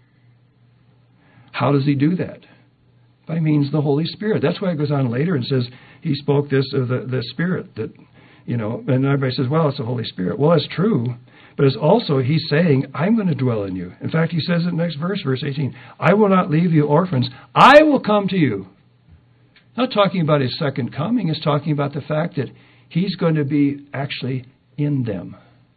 How does He do that? By means of the Holy Spirit. That's why it goes on later and says He spoke this of the Spirit that, you know, and everybody says, well, it's the Holy Spirit. Well, that's true, but it's also He's saying, I'm going to dwell in you. In fact, He says in the next verse, verse 18, I will not leave you orphans. I will come to you. Not talking about His second coming. It's talking about the fact that He's going to be actually in them.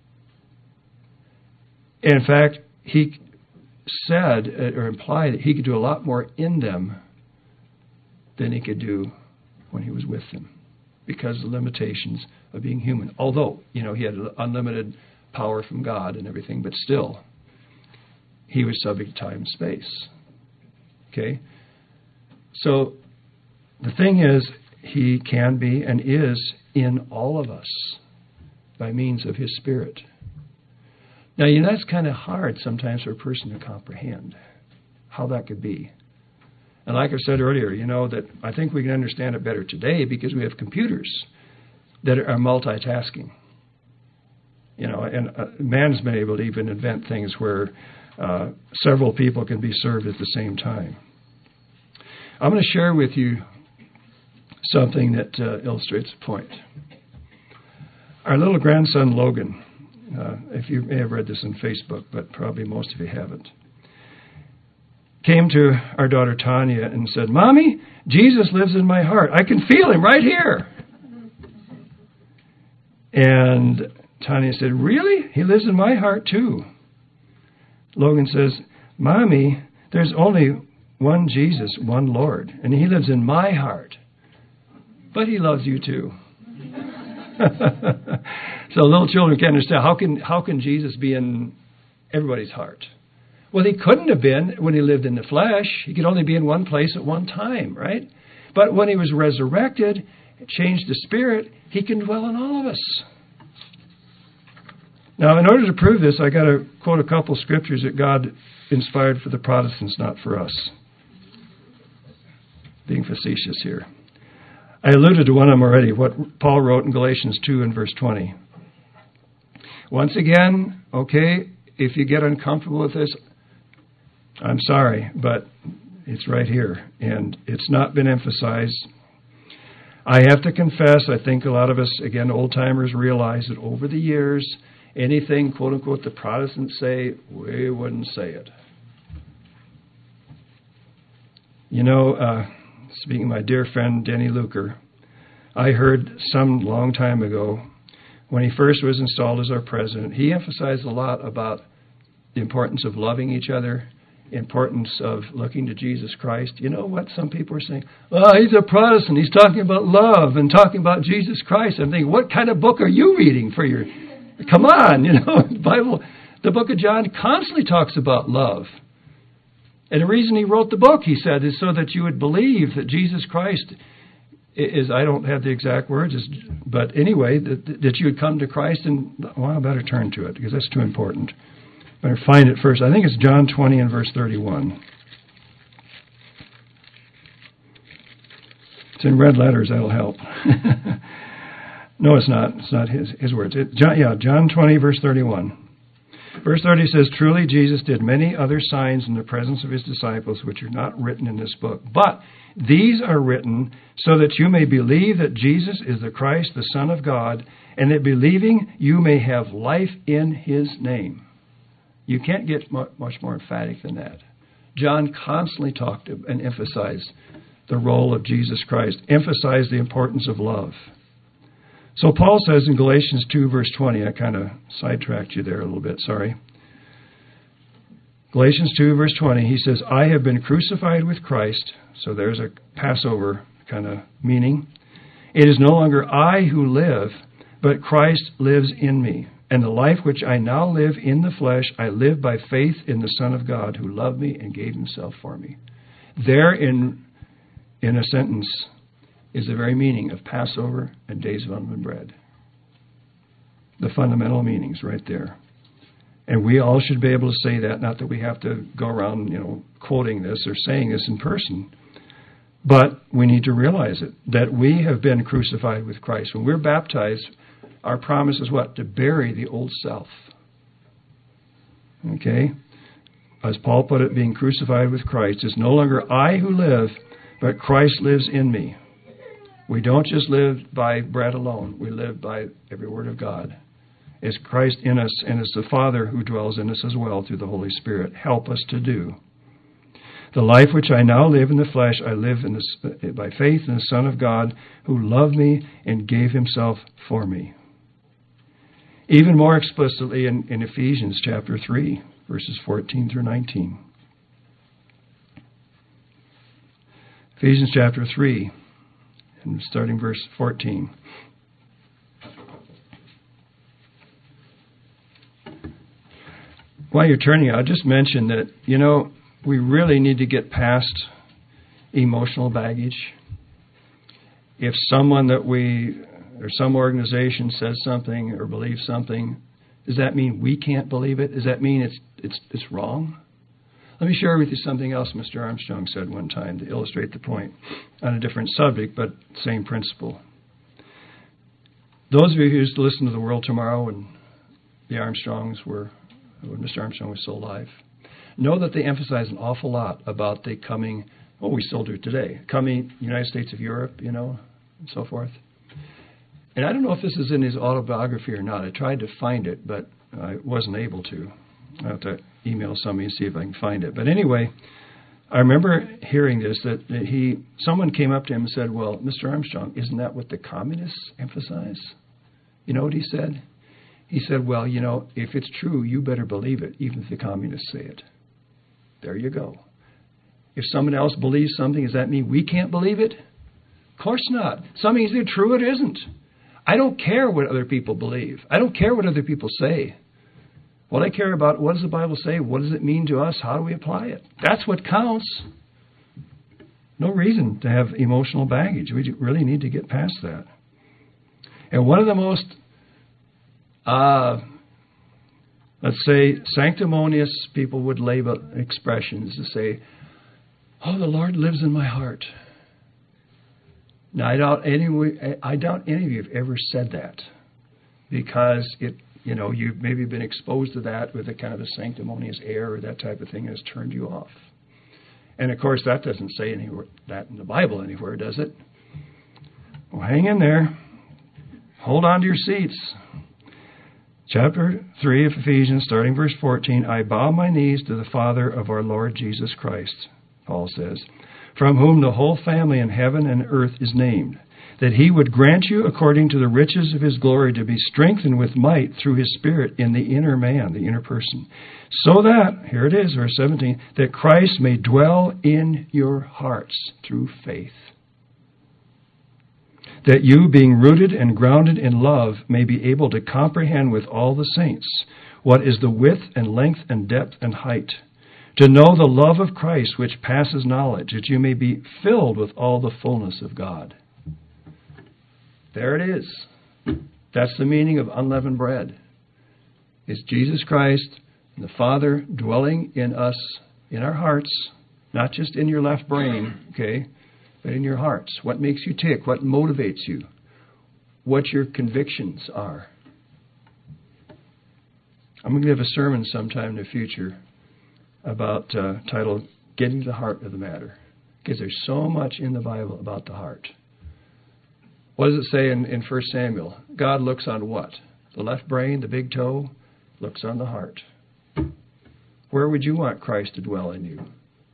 In fact, He said or implied that He could do a lot more in them than He could do when He was with them, because of the limitations of being human. Although, you know, He had unlimited power from God and everything, but still, He was subject to time and space. Okay? So, the thing is, He can be and is in all of us by means of His Spirit. Now, you know, that's kind of hard sometimes for a person to comprehend how that could be. And like I said earlier, you know, that I think we can understand it better today because we have computers that are multitasking. You know, and man's been able to even invent things where several people can be served at the same time. I'm going to share with you something that illustrates the point. Our little grandson, Logan, if you may have read this on Facebook, but probably most of you haven't. came to our daughter Tanya and said, "Mommy, Jesus lives in my heart. I can feel him right here." And Tanya said, "Really? He lives in my heart too." Logan says, "Mommy, there's only one Jesus, one Lord, and he lives in my heart. But he loves you too." So little children can't understand, how can Jesus be in everybody's heart? Well, he couldn't have been when he lived in the flesh. He could only be in one place at one time, right? But when he was resurrected, changed the spirit, he can dwell in all of us. Now, in order to prove this, I got to quote a couple scriptures that God inspired for the Protestants, not for us. Being facetious here. I alluded to one of them already, what Paul wrote in Galatians 2 and verse 20. Once again, okay, if you get uncomfortable with this, I'm sorry, but it's right here, and it's not been emphasized. I have to confess, I think a lot of us, again, old-timers, realize that over the years, anything, quote-unquote, the Protestants say, we wouldn't say it. You know, speaking of my dear friend Denny Luker, I heard some long time ago, when he first was installed as our president, he emphasized a lot about the importance of loving each other, importance of looking to Jesus Christ. You know what some people are saying? "Oh, he's a Protestant. He's talking about love and talking about Jesus Christ." I'm thinking, what kind of book are you reading for your... Come on, you know, the Bible, the book of John constantly talks about love. And the reason he wrote the book, he said, is so that you would believe that Jesus Christ is, I don't have the exact words, but anyway, that you would come to Christ and, well, I better turn to it because that's too important. Better find it first. I think it's John 20 and verse 31. It's in red letters. That'll help. No, it's not. It's not his words. John 20, verse 31. Verse 30 says, "Truly Jesus did many other signs in the presence of his disciples, which are not written in this book. But these are written so that you may believe that Jesus is the Christ, the Son of God, and that believing you may have life in his name." You can't get much more emphatic than that. John constantly talked and emphasized the role of Jesus Christ, emphasized the importance of love. So Paul says in Galatians 2, verse 20, I kind of sidetracked you there a little bit, sorry. Galatians 2, verse 20, he says, "I have been crucified with Christ." So there's a Passover kind of meaning. "It is no longer I who live, but Christ lives in me. And the life which I now live in the flesh, I live by faith in the Son of God who loved me and gave himself for me." There in a sentence is the very meaning of Passover and Days of Unleavened Bread. The fundamental meanings right there. And we all should be able to say that, not that we have to go around, quoting this or saying this in person. But we need to realize it, that we have been crucified with Christ. When we're baptized, our promise is what? To bury the old self. Okay? As Paul put it, being crucified with Christ. It's no longer I who live, but Christ lives in me. We don't just live by bread alone. We live by every word of God. It's Christ in us, and it's the Father who dwells in us as well through the Holy Spirit. Help us to do. "The life which I now live in the flesh, I live by faith in the Son of God who loved me and gave himself for me." Even more explicitly in Ephesians chapter 3, verses 14 through 19. Ephesians chapter 3, and starting verse 14. While you're turning, I'll just mention that, we really need to get past emotional baggage. If someone that or some organization says something or believes something, does that mean we can't believe it? Does that mean it's wrong? Let me share with you something else Mr. Armstrong said one time to illustrate the point on a different subject, but same principle. Those of you who used to listen to The World Tomorrow when Mr. Armstrong was still alive, know that they emphasize an awful lot about the coming, we still do today, coming United States of Europe, and so forth. And I don't know if this is in his autobiography or not. I tried to find it, but I wasn't able to. I'll have to email somebody and see if I can find it. But anyway, I remember hearing this, that someone came up to him and said, well, Mr. Armstrong, isn't that what the communists emphasize? You know what he said? He said, well, if it's true, you better believe it, even if the communists say it. There you go. If someone else believes something, does that mean we can't believe it? Of course not. Something's either true or it isn't. I don't care what other people believe. I don't care what other people say. What I care about, what does the Bible say? What does it mean to us? How do we apply it? That's what counts. No reason to have emotional baggage. We really need to get past that. And one of the most, let's say, sanctimonious people would label expressions to say, oh, the Lord lives in my heart. Now, I doubt any of you have ever said that, because you've maybe been exposed to that with a kind of a sanctimonious air or that type of thing has turned you off. And, of course, that doesn't say that in the Bible anywhere, does it? Well, hang in there. Hold on to your seats. Chapter 3 of Ephesians, starting verse 14, I bow my knees to the Father of our Lord Jesus Christ, Paul says, from whom the whole family in heaven and earth is named, that he would grant you, according to the riches of his glory, to be strengthened with might through his Spirit in the inner man, the inner person, so that, here it is, verse 17, that Christ may dwell in your hearts through faith, that you, being rooted and grounded in love, may be able to comprehend with all the saints what is the width and length and depth and height, to know the love of Christ which passes knowledge, that you may be filled with all the fullness of God. There it is. That's the meaning of unleavened bread. It's Jesus Christ and the Father dwelling in us, in our hearts, not just in your left brain, okay, but in your hearts. What makes you tick? What motivates you? What your convictions are. I'm going to give a sermon sometime in the future about titled Getting to the Heart of the Matter, because there's so much in the Bible about the heart. What does it say in 1 Samuel? God looks on what? The left brain, the big toe, looks on the heart. Where would you want Christ to dwell in you?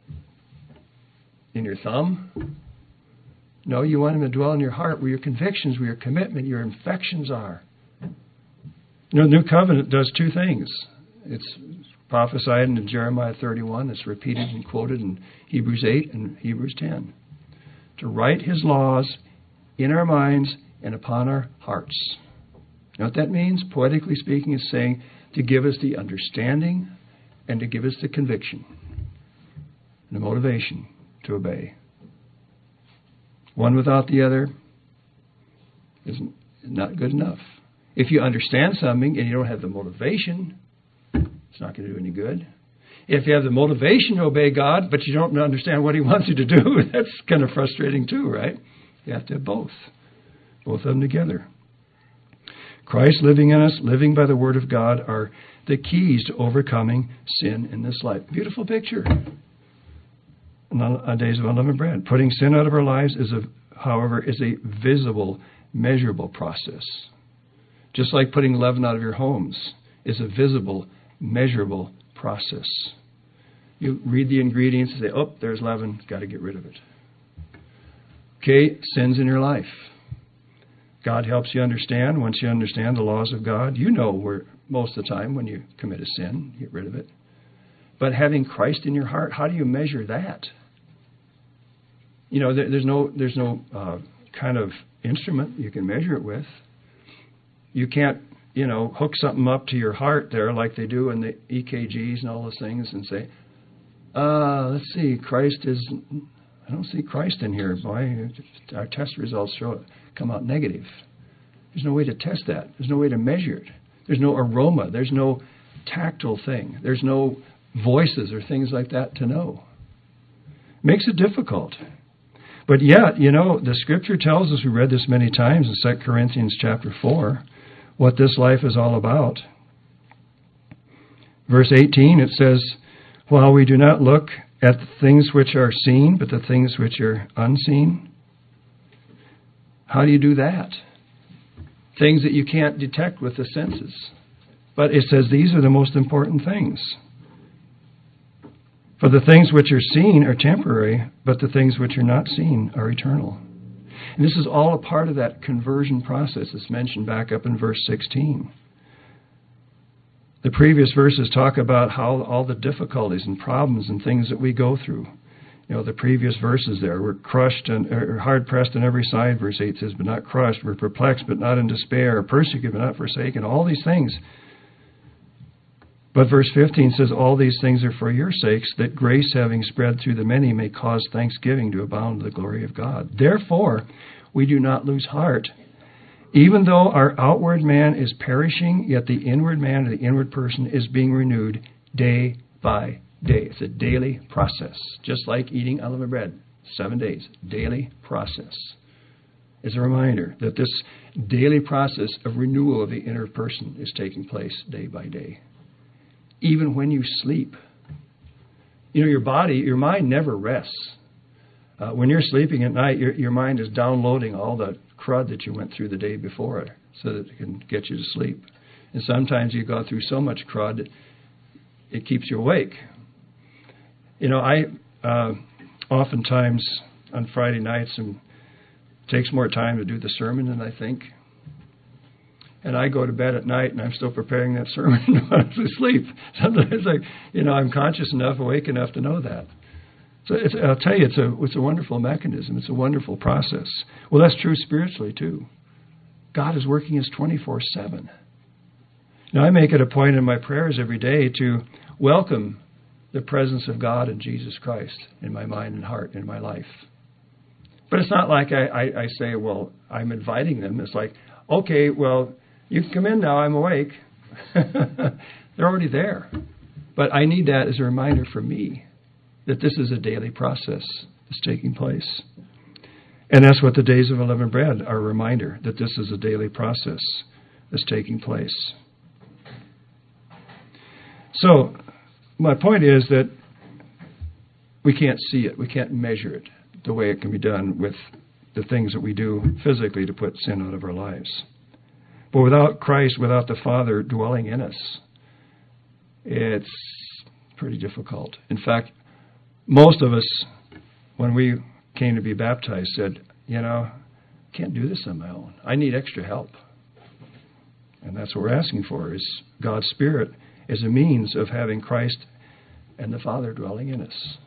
In your thumb? No, you want him to dwell in your heart, where your convictions, where your commitment, your affections are. The New Covenant does two things. It's prophesied in Jeremiah 31. It's repeated and quoted in Hebrews 8 and Hebrews 10. To write his laws in our minds and upon our hearts. You know what that means? Poetically speaking, it's saying to give us the understanding and to give us the conviction and the motivation to obey. One without the other is not good enough. If you understand something and you don't have the motivation, it's not going to do any good. If you have the motivation to obey God, but you don't understand what he wants you to do, that's kind of frustrating too, right? You have to have both of them together. Christ living in us, living by the Word of God, are the keys to overcoming sin in this life. Beautiful picture. On days of unleavened bread. Putting sin out of our lives, however, is a visible, measurable process. Just like putting leaven out of your homes is a visible, measurable process. You read the ingredients and say, oh, there's leaven, got to get rid of it. Okay, sins in your life. God helps you understand. Once you understand the laws of God, you know where most of the time when you commit a sin, you get rid of it. But having Christ in your heart, how do you measure that? There's no kind of instrument you can measure it with. You can't, hook something up to your heart there like they do in the EKGs and all those things and say, let's see, I don't see Christ in here. Boy, our test results come out negative. There's no way to test that. There's no way to measure it. There's no aroma. There's no tactile thing. There's no voices or things like that to know. It makes it difficult. But yet, the Scripture tells us, we read this many times in 2 Corinthians chapter 4, what this life is all about. Verse 18, it says, while we do not look at the things which are seen, but the things which are unseen. How do you do that? Things that you can't detect with the senses. But it says these are the most important things. For the things which are seen are temporary, but the things which are not seen are eternal. And this is all a part of that conversion process that's mentioned back up in verse 16. The previous verses talk about how all the difficulties and problems and things that we go through. The previous verses there, we're crushed and hard pressed on every side, verse 8 says, but not crushed. We're perplexed, but not in despair. Persecuted, but not forsaken. All these things. But verse 15 says, all these things are for your sakes, that grace having spread through the many may cause thanksgiving to abound to the glory of God. Therefore, we do not lose heart. Even though our outward man is perishing, yet the inward man, or the inward person, is being renewed day by day. It's a daily process, just like eating unleavened bread, 7 days, daily process. It's a reminder that this daily process of renewal of the inner person is taking place day by day. Even when you sleep. Your mind never rests. When you're sleeping at night, your mind is downloading all the crud that you went through the day before so that it can get you to sleep. And sometimes you go through so much crud, it keeps you awake. I oftentimes on Friday nights it takes more time to do the sermon than I think. And I go to bed at night and I'm still preparing that sermon when I'm asleep. Sometimes I'm conscious enough, awake enough to know that. So I'll tell you, it's a wonderful mechanism. It's a wonderful process. Well, that's true spiritually too. God is working us 24/7. Now, I make it a point in my prayers every day to welcome the presence of God and Jesus Christ in my mind and heart, in my life. But it's not like I say, well, I'm inviting them. It's like, okay, well, you can come in now. I'm awake. They're already there. But I need that as a reminder for me that this is a daily process that's taking place. And that's what the days of unleavened bread are a reminder, that this is a daily process that's taking place. So my point is that we can't see it. We can't measure it the way it can be done with the things that we do physically to put sin out of our lives. But without Christ, without the Father dwelling in us, it's pretty difficult. In fact, most of us, when we came to be baptized, said, I can't do this on my own. I need extra help. And that's what we're asking for, is God's Spirit as a means of having Christ and the Father dwelling in us.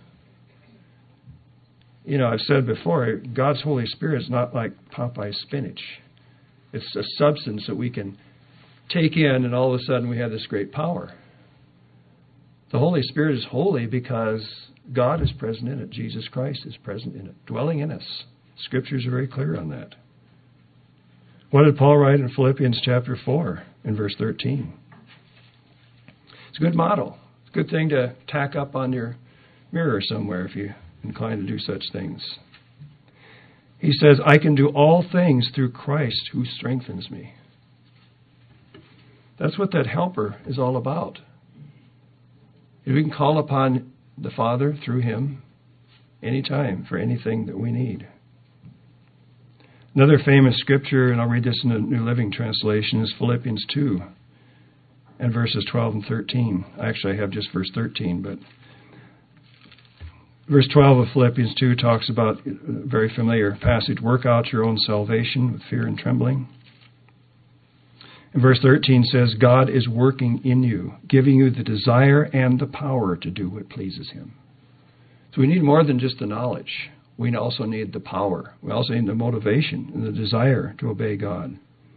I've said before, God's Holy Spirit is not like Popeye's spinach. It's a substance that we can take in, and all of a sudden we have this great power. The Holy Spirit is holy because God is present in it. Jesus Christ is present in it, dwelling in us. Scriptures are very clear on that. What did Paul write in Philippians chapter 4 in verse 13? It's a good model. It's a good thing to tack up on your mirror somewhere if you're inclined to do such things. He says, I can do all things through Christ who strengthens me. That's what that helper is all about. If we can call upon the Father through Him anytime for anything that we need. Another famous scripture, and I'll read this in the New Living Translation, is Philippians 2 and verses 12 and 13. Actually, I have just verse 13, but verse 12 of Philippians 2 talks about a very familiar passage, work out your own salvation with fear and trembling. And verse 13 says, God is working in you, giving you the desire and the power to do what pleases Him. So we need more than just the knowledge. We also need the power. We also need the motivation and the desire to obey God.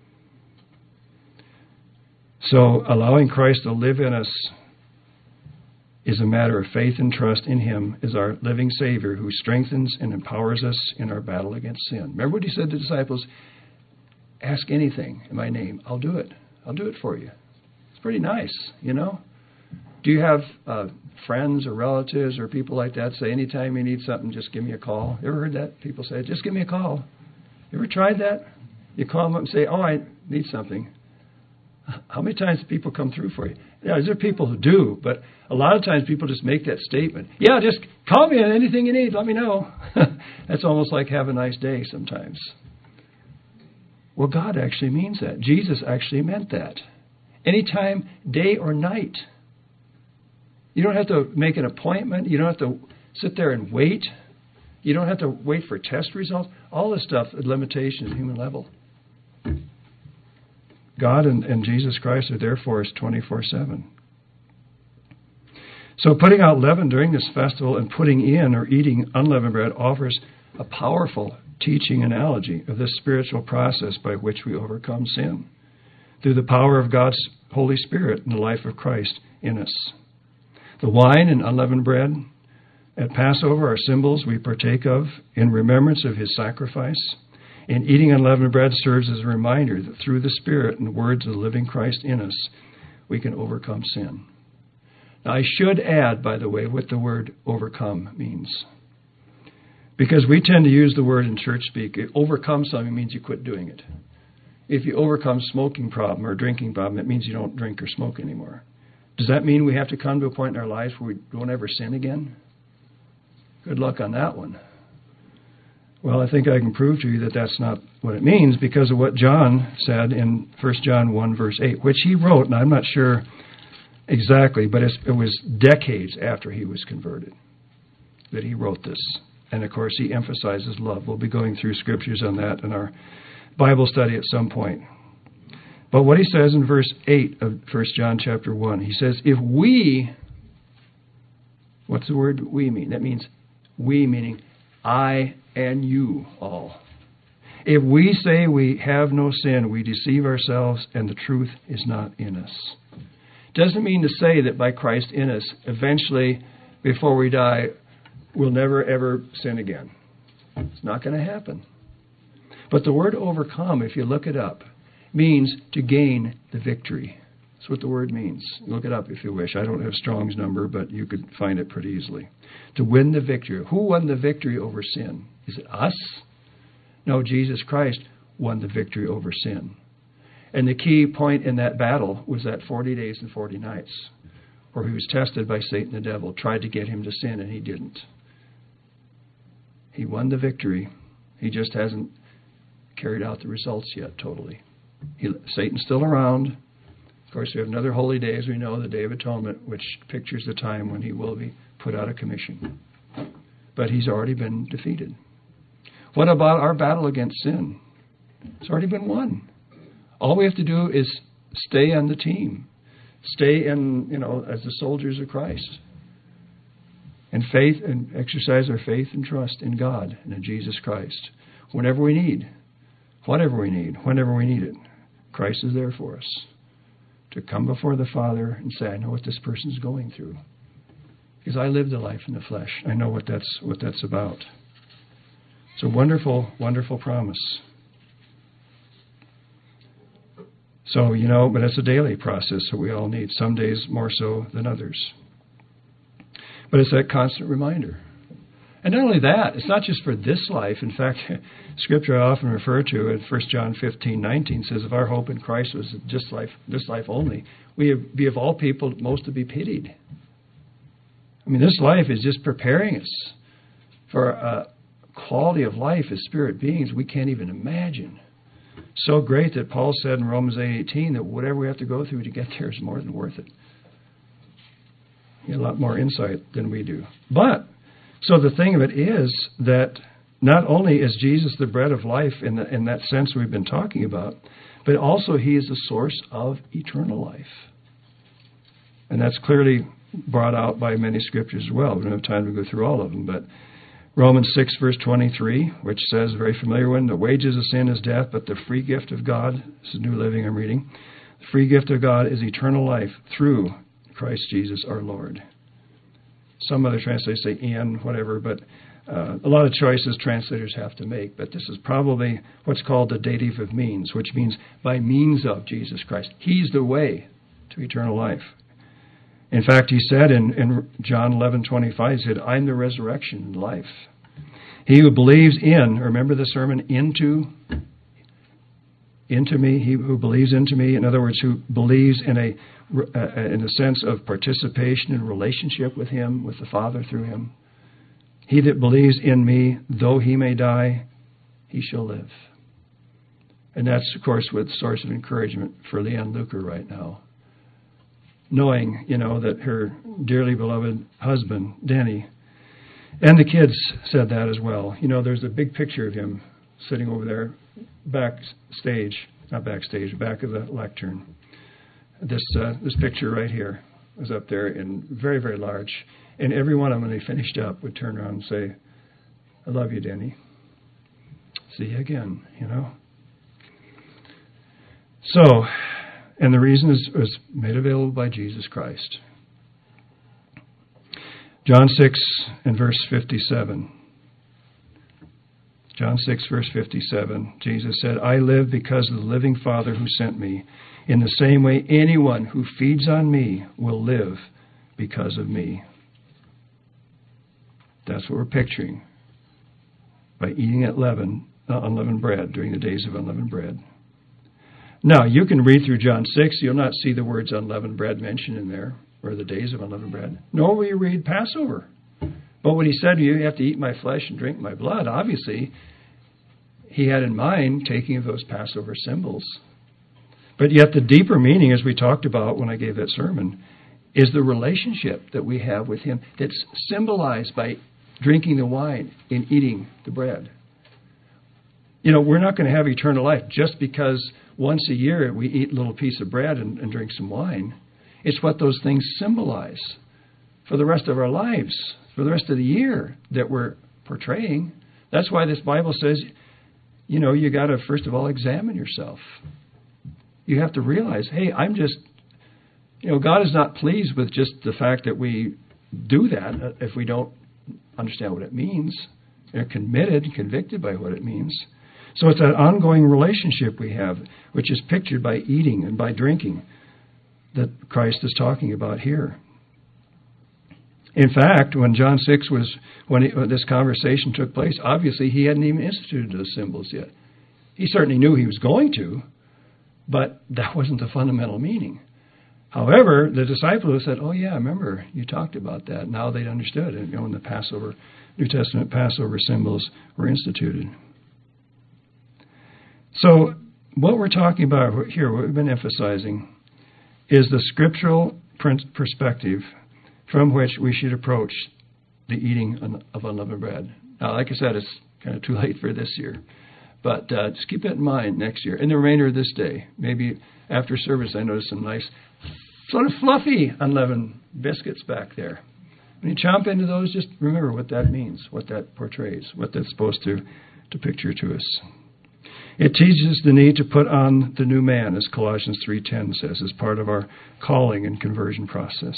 So allowing Christ to live in us is a matter of faith and trust in Him as our living Savior who strengthens and empowers us in our battle against sin. Remember what He said to the disciples? Ask anything in my name. I'll do it. I'll do it for you. It's pretty nice, Do you have friends or relatives or people like that say, anytime you need something, just give me a call? You ever heard that? People say, just give me a call. You ever tried that? You call them up and say, I need something. How many times do people come through for you? There are people who do, but a lot of times people just make that statement. Yeah, just call me on anything you need. Let me know. That's almost like have a nice day sometimes. Well, God actually means that. Jesus actually meant that. Anytime, day or night. You don't have to make an appointment. You don't have to sit there and wait. You don't have to wait for test results. All this stuff is limitation at human level. God and Jesus Christ are there for us 24/7. So putting out leaven during this festival and putting in or eating unleavened bread offers a powerful teaching analogy of this spiritual process by which we overcome sin through the power of God's Holy Spirit in the life of Christ in us. The wine and unleavened bread at Passover are symbols we partake of in remembrance of his sacrifice. And eating unleavened bread serves as a reminder that through the Spirit and the words of the living Christ in us, we can overcome sin. Now, I should add, by the way, what the word overcome means. Because we tend to use the word in church speak. Overcome something means you quit doing it. If you overcome smoking problem or drinking problem, it means you don't drink or smoke anymore. Does that mean we have to come to a point in our lives where we don't ever sin again? Good luck on that one. Well, I think I can prove to you that that's not what it means because of what John said in 1 John 1, verse 8, which he wrote, and I'm not sure exactly, but it was decades after he was converted that he wrote this. And, of course, he emphasizes love. We'll be going through scriptures on that in our Bible study at some point. But what he says in verse 8 of 1 John chapter 1, he says, if we, what's the word we mean? That means we, meaning I and you all. If we say we have no sin, we deceive ourselves and the truth is not in us. Doesn't mean to say that by Christ in us, eventually, before we die, we'll never ever sin again. It's not going to happen. But the word overcome, if you look it up, means to gain the victory. That's what the word means. Look it up if you wish. I don't have Strong's number, but you could find it pretty easily. To win the victory. Who won the victory over sin? Is it us? No, Jesus Christ won the victory over sin. And the key point in that battle was that 40 days and 40 nights where he was tested by Satan the devil, tried to get him to sin, and he didn't. He won the victory. He just hasn't carried out the results yet totally. Satan's still around. Of course, we have another holy day, as we know, the Day of Atonement, which pictures the time when he will be put out of commission. But he's already been defeated. What about our battle against sin? It's already been won. All we have to do is stay on the team. Stay in, as the soldiers of Christ. And faith, and exercise our faith and trust in God and in Jesus Christ. Whenever we need, whatever we need, whenever we need it, Christ is there for us. To come before the Father and say, I know what this person's going through. Because I live the life in the flesh. I know what that's about. It's a wonderful, wonderful promise. So, but it's a daily process that we all need. Some days more so than others. But it's that constant reminder. And not only that, it's not just for this life. In fact, Scripture I often refer to in 1 John 15:19 says, if our hope in Christ was just this life only, we would be of all people most to be pitied. I mean, this life is just preparing us for a quality of life as spirit beings we can't even imagine. So great that Paul said in Romans 8:18 that whatever we have to go through to get there is more than worth it. He had a lot more insight than we do. But so the thing of it is that not only is Jesus the bread of life in that sense we've been talking about, but also he is the source of eternal life. And that's clearly brought out by many scriptures as well. We don't have time to go through all of them, but Romans 6, verse 23, which says, very familiar one, the wages of sin is death, but the free gift of God, this is New Living I'm reading, the free gift of God is eternal life through Christ Jesus our Lord. Some other translators say in, whatever, but a lot of choices translators have to make. But this is probably what's called the dative of means, which means by means of Jesus Christ. He's the way to eternal life. In fact, he said in John 11:25, he said, I'm the resurrection and life. He who believes in, remember the sermon, into me, he who believes into me, in other words, who believes in a sense of participation and relationship with him, with the Father through him. He that believes in me, though he may die, he shall live. And that's, of course, the source of encouragement for Leanne Luker right now. knowing, that her dearly beloved husband, Denny, and the kids said that as well. There's a big picture of him sitting over there, back of the lectern. This picture right here was up there in very, very large. And every one of them, when they finished up, would turn around and say, I love you, Denny. See you again, So, and the reason was made available by Jesus Christ. John 6 and verse 57. John 6, verse 57, Jesus said, I live because of the living Father who sent me. In the same way, anyone who feeds on me will live because of me. That's what we're picturing by eating unleavened bread during the days of unleavened bread. Now, you can read through John 6. You'll not see the words unleavened bread mentioned in there, or the days of unleavened bread, nor will you read Passover. But when he said to you, you have to eat my flesh and drink my blood, obviously, he had in mind taking of those Passover symbols. But yet the deeper meaning, as we talked about when I gave that sermon, is the relationship that we have with him that's symbolized by drinking the wine and eating the bread. We're not going to have eternal life just because once a year we eat a little piece of bread and drink some wine. It's what those things symbolize for the rest of our lives, for the rest of the year that we're portraying. That's why this Bible says, you got to first of all examine yourself. You have to realize, hey, God is not pleased with just the fact that we do that if we don't understand what it means. They're committed, convicted by what it means. So it's that ongoing relationship we have, which is pictured by eating and by drinking, that Christ is talking about here. In fact, when John 6 when this conversation took place, obviously he hadn't even instituted those symbols yet. He certainly knew he was going to, but that wasn't the fundamental meaning. However, the disciples said, oh yeah, I remember you talked about that. Now they understood it, when the New Testament Passover symbols were instituted. So what we're talking about here, what we've been emphasizing, is the scriptural perspective from which we should approach the eating of unleavened bread. Now, like I said, it's kind of too late for this year. But just keep that in mind next year. In the remainder of this day, maybe after service, I noticed some nice, sort of fluffy unleavened biscuits back there. When you chomp into those, just remember what that means, what that portrays, what that's supposed to picture to us. It teaches the need to put on the new man, as Colossians 3:10 says, as part of our calling and conversion process.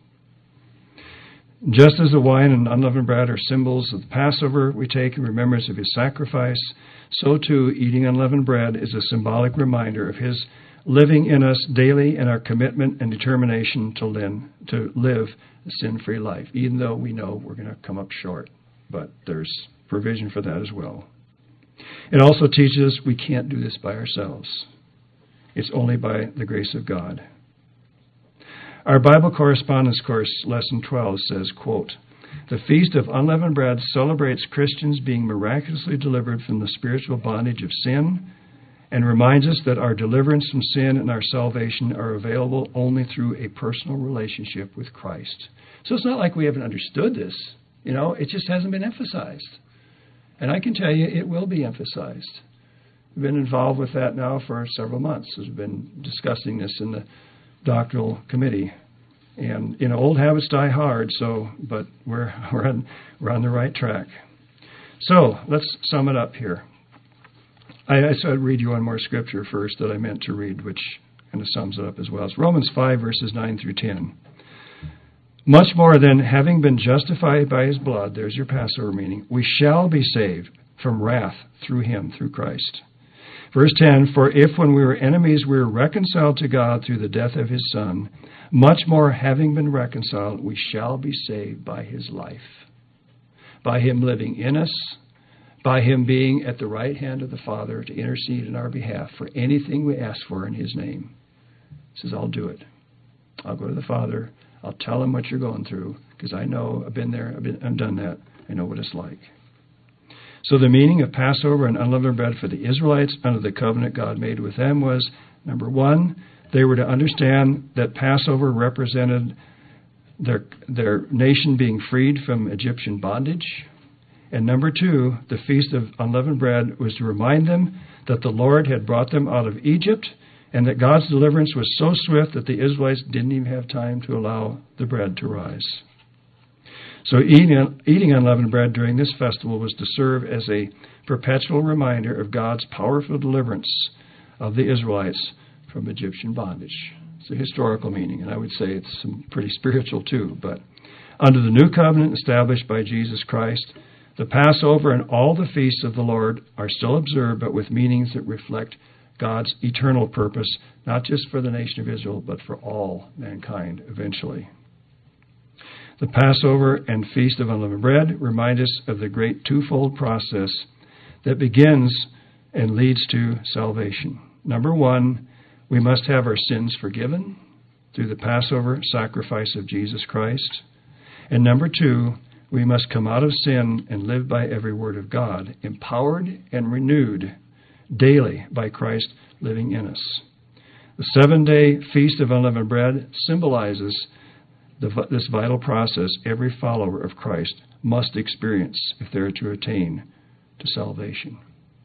Just as the wine and unleavened bread are symbols of the Passover we take in remembrance of his sacrifice, so too eating unleavened bread is a symbolic reminder of his living in us daily and our commitment and determination to live a sin-free life, even though we know we're going to come up short. But there's provision for that as well. It also teaches us we can't do this by ourselves. It's only by the grace of God. Our Bible Correspondence Course, Lesson 12, says, quote, the Feast of Unleavened Bread celebrates Christians being miraculously delivered from the spiritual bondage of sin and reminds us that our deliverance from sin and our salvation are available only through a personal relationship with Christ. So it's not like we haven't understood this. It just hasn't been emphasized. And I can tell you it will be emphasized. We've been involved with that now for several months as we've been discussing this in the doctrinal committee. And, old habits die hard, but we're on the right track. So let's sum it up here. I said I'd read you one more scripture first that I meant to read, which kind of sums it up as well. It's Romans 5, verses 9 through 10. Much more than having been justified by his blood, there's your Passover meaning, we shall be saved from wrath through him, through Christ. Verse 10, for if when we were enemies we were reconciled to God through the death of his Son, much more having been reconciled, we shall be saved by his life. By him living in us, by him being at the right hand of the Father to intercede in our behalf for anything we ask for in his name. He says, I'll do it. I'll go to the Father. I'll tell him what you're going through, because I know I've been there, I've done that. I know what it's like. So the meaning of Passover and unleavened bread for the Israelites under the covenant God made with them was, number one, They were to understand that Passover represented their nation being freed from Egyptian bondage. And number 2, the Feast of Unleavened Bread was to remind them that the Lord had brought them out of Egypt and that God's deliverance was so swift that the Israelites didn't even have time to allow the bread to rise. So eating unleavened bread during this festival was to serve as a perpetual reminder of God's powerful deliverance of the Israelites from Egyptian bondage. It's a historical meaning, and I would say it's some pretty spiritual too. But under the new covenant established by Jesus Christ, the Passover and all the feasts of the Lord are still observed, but with meanings that reflect God's eternal purpose, not just for the nation of Israel, but for all mankind eventually. The Passover and Feast of Unleavened Bread remind us of the great twofold process that begins and leads to salvation. Number 1, we must have our sins forgiven through the Passover sacrifice of Jesus Christ. And number 2, we must come out of sin and live by every word of God, empowered and renewed daily by Christ living in us. The 7-day Feast of Unleavened Bread symbolizes this vital process every follower of Christ must experience if they are to attain to salvation.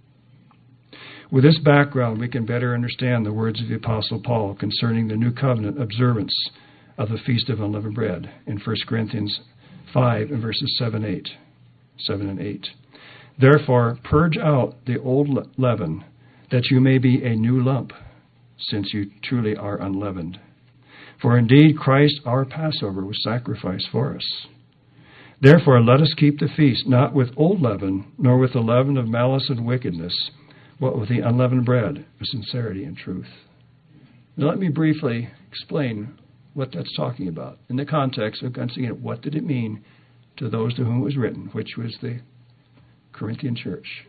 With this background, we can better understand the words of the Apostle Paul concerning the new covenant observance of the Feast of Unleavened Bread in 1 Corinthians 5 and verses 7 and 8. Therefore, purge out the old leaven, that you may be a new lump, since you truly are unleavened. For indeed Christ our Passover was sacrificed for us. Therefore let us keep the feast, not with old leaven, nor with the leaven of malice and wickedness, but with the unleavened bread of sincerity and truth. Now let me briefly explain what that's talking about in the context of, once again, what did it mean to those to whom it was written, which was the Corinthian church.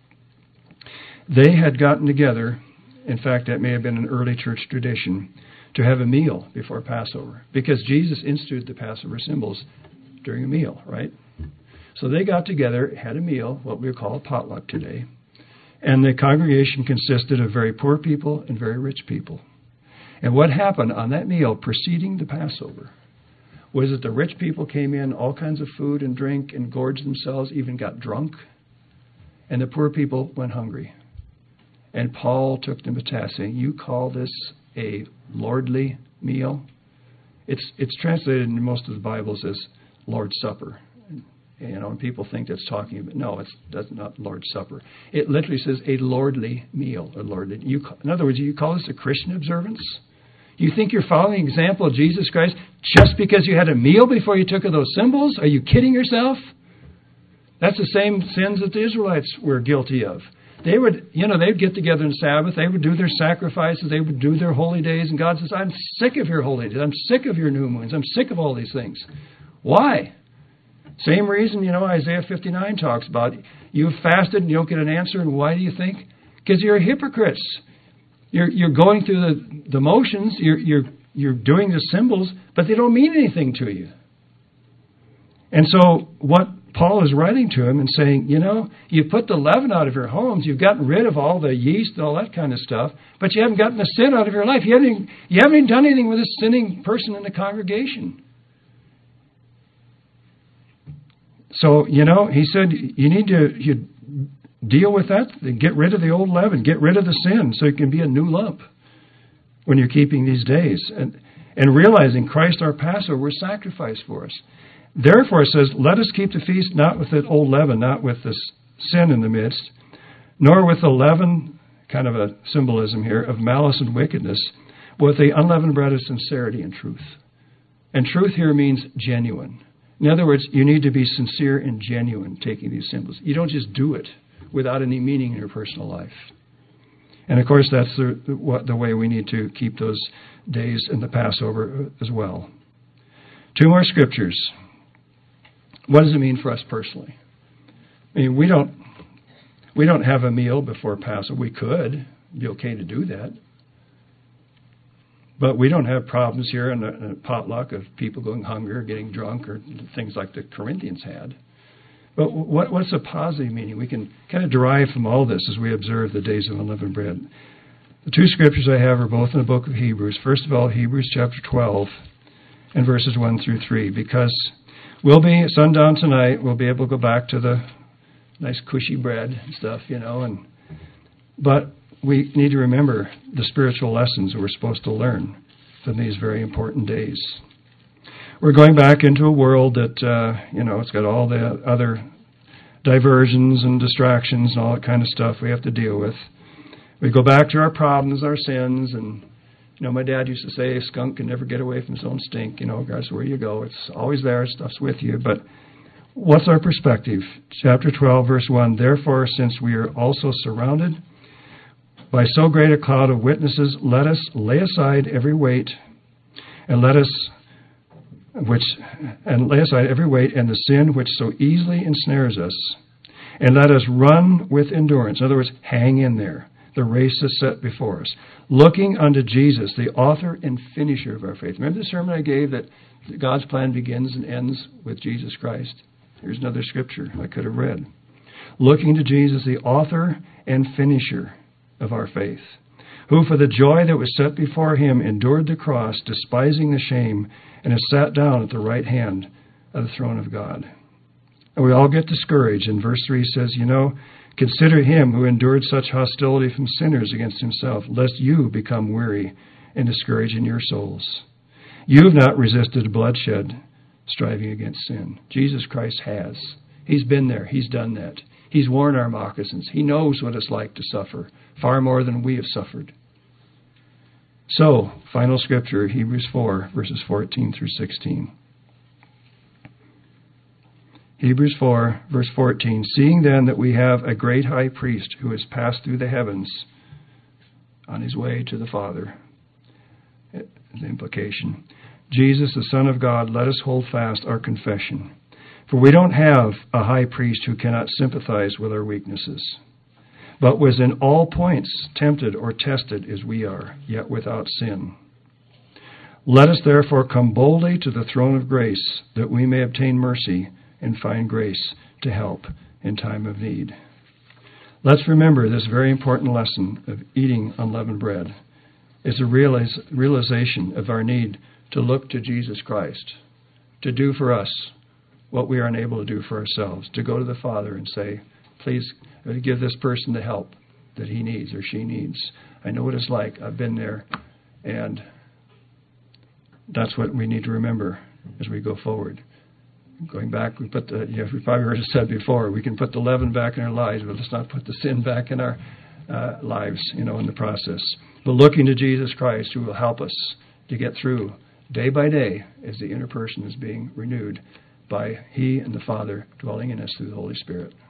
They had gotten together, in fact, that may have been an early church tradition, to have a meal before Passover, because Jesus instituted the Passover symbols during a meal, right? So they got together, had a meal, what we would call a potluck today, and the congregation consisted of very poor people and very rich people. And what happened on that meal preceding the Passover was that the rich people came in, all kinds of food and drink, and gorged themselves, even got drunk, and the poor people went hungry. And Paul took them to task, saying, you call this a lordly meal? It's translated in most of the Bibles as Lord's Supper. And people think that's talking about, no, that's not Lord's Supper. It literally says a lordly meal. In other words, you call this a Christian observance? You think you're following the example of Jesus Christ just because you had a meal before you took of those symbols? Are you kidding yourself? That's the same sins that the Israelites were guilty of. They would, they'd get together on Sabbath. They would do their sacrifices. They would do their holy days. And God says, I'm sick of your holy days. I'm sick of your new moons. I'm sick of all these things. Why? Same reason, Isaiah 59 talks about. You've fasted and you don't get an answer. And why do you think? Because you're hypocrites. You're going through the motions. You're doing the symbols, but they don't mean anything to you. And so what Paul is writing to him and saying, you put the leaven out of your homes. You've gotten rid of all the yeast and all that kind of stuff, but you haven't gotten the sin out of your life. You haven't even done anything with a sinning person in the congregation. So, he said, you need to deal with that, get rid of the old leaven, get rid of the sin so you can be a new lump when you're keeping these days. And realizing Christ our Passover was sacrificed for us. Therefore, it says, let us keep the feast not with the old leaven, not with the sin in the midst, nor with the leaven, kind of a symbolism here, of malice and wickedness, but with the unleavened bread of sincerity and truth. And truth here means genuine. In other words, you need to be sincere and genuine taking these symbols. You don't just do it without any meaning in your personal life. And of course, that's the way we need to keep those days in the Passover as well. 2 more scriptures. What does it mean for us personally? I mean, we don't have a meal before Passover. We could. It'd be okay to do that. But we don't have problems here in a potluck of people going hungry or getting drunk or things like the Corinthians had. But what's a positive meaning? We can kind of derive from all this as we observe the days of unleavened bread. The two scriptures I have are both in the book of Hebrews. First of all, Hebrews chapter 12 and verses 1 through 3, because we'll be at sundown tonight. We'll be able to go back to the nice cushy bread and stuff, but we need to remember the spiritual lessons that we're supposed to learn from these very important days. We're going back into a world that, it's got all the other diversions and distractions and all that kind of stuff we have to deal with. We go back to our problems, our sins, and, my dad used to say, a skunk can never get away from his own stink. Regardless of where you go, it's always there, stuff's with you. But what's our perspective? Chapter 12, verse 1, therefore, since we are also surrounded by so great a cloud of witnesses, let us lay aside every weight and lay aside every weight and the sin which so easily ensnares us, and let us run with endurance. In other words, hang in there. The race is set before us. Looking unto Jesus, the author and finisher of our faith. Remember the sermon I gave that God's plan begins and ends with Jesus Christ? Here's another scripture I could have read. Looking to Jesus, the author and finisher of our faith, who for the joy that was set before him endured the cross, despising the shame, and has sat down at the right hand of the throne of God. And we all get discouraged. And verse 3 says, consider him who endured such hostility from sinners against himself, lest you become weary and discouraged in your souls. You've not resisted bloodshed, striving against sin. Jesus Christ has. He's been there. He's done that. He's worn our moccasins. He knows what it's like to suffer, far more than we have suffered. So, final scripture, Hebrews 4, verses 14 through 16. Hebrews 4, verse 14. Seeing then that we have a great high priest who has passed through the heavens on his way to the Father. The implication. Jesus, the Son of God, let us hold fast our confession. For we don't have a high priest who cannot sympathize with our weaknesses, but was in all points tempted or tested as we are, yet without sin. Let us therefore come boldly to the throne of grace, that we may obtain mercy and find grace to help in time of need. Let's remember this very important lesson of eating unleavened bread. It's a realization of our need to look to Jesus Christ, to do for us what we are unable to do for ourselves, to go to the Father and say, please give this person the help that he needs or she needs. I know what it's like. I've been there. And that's what we need to remember as we go forward. Going back, we probably heard it said before, we can put the leaven back in our lives, but let's not put the sin back in our lives, in the process. But looking to Jesus Christ, who will help us to get through day by day as the inner person is being renewed by He and the Father dwelling in us through the Holy Spirit.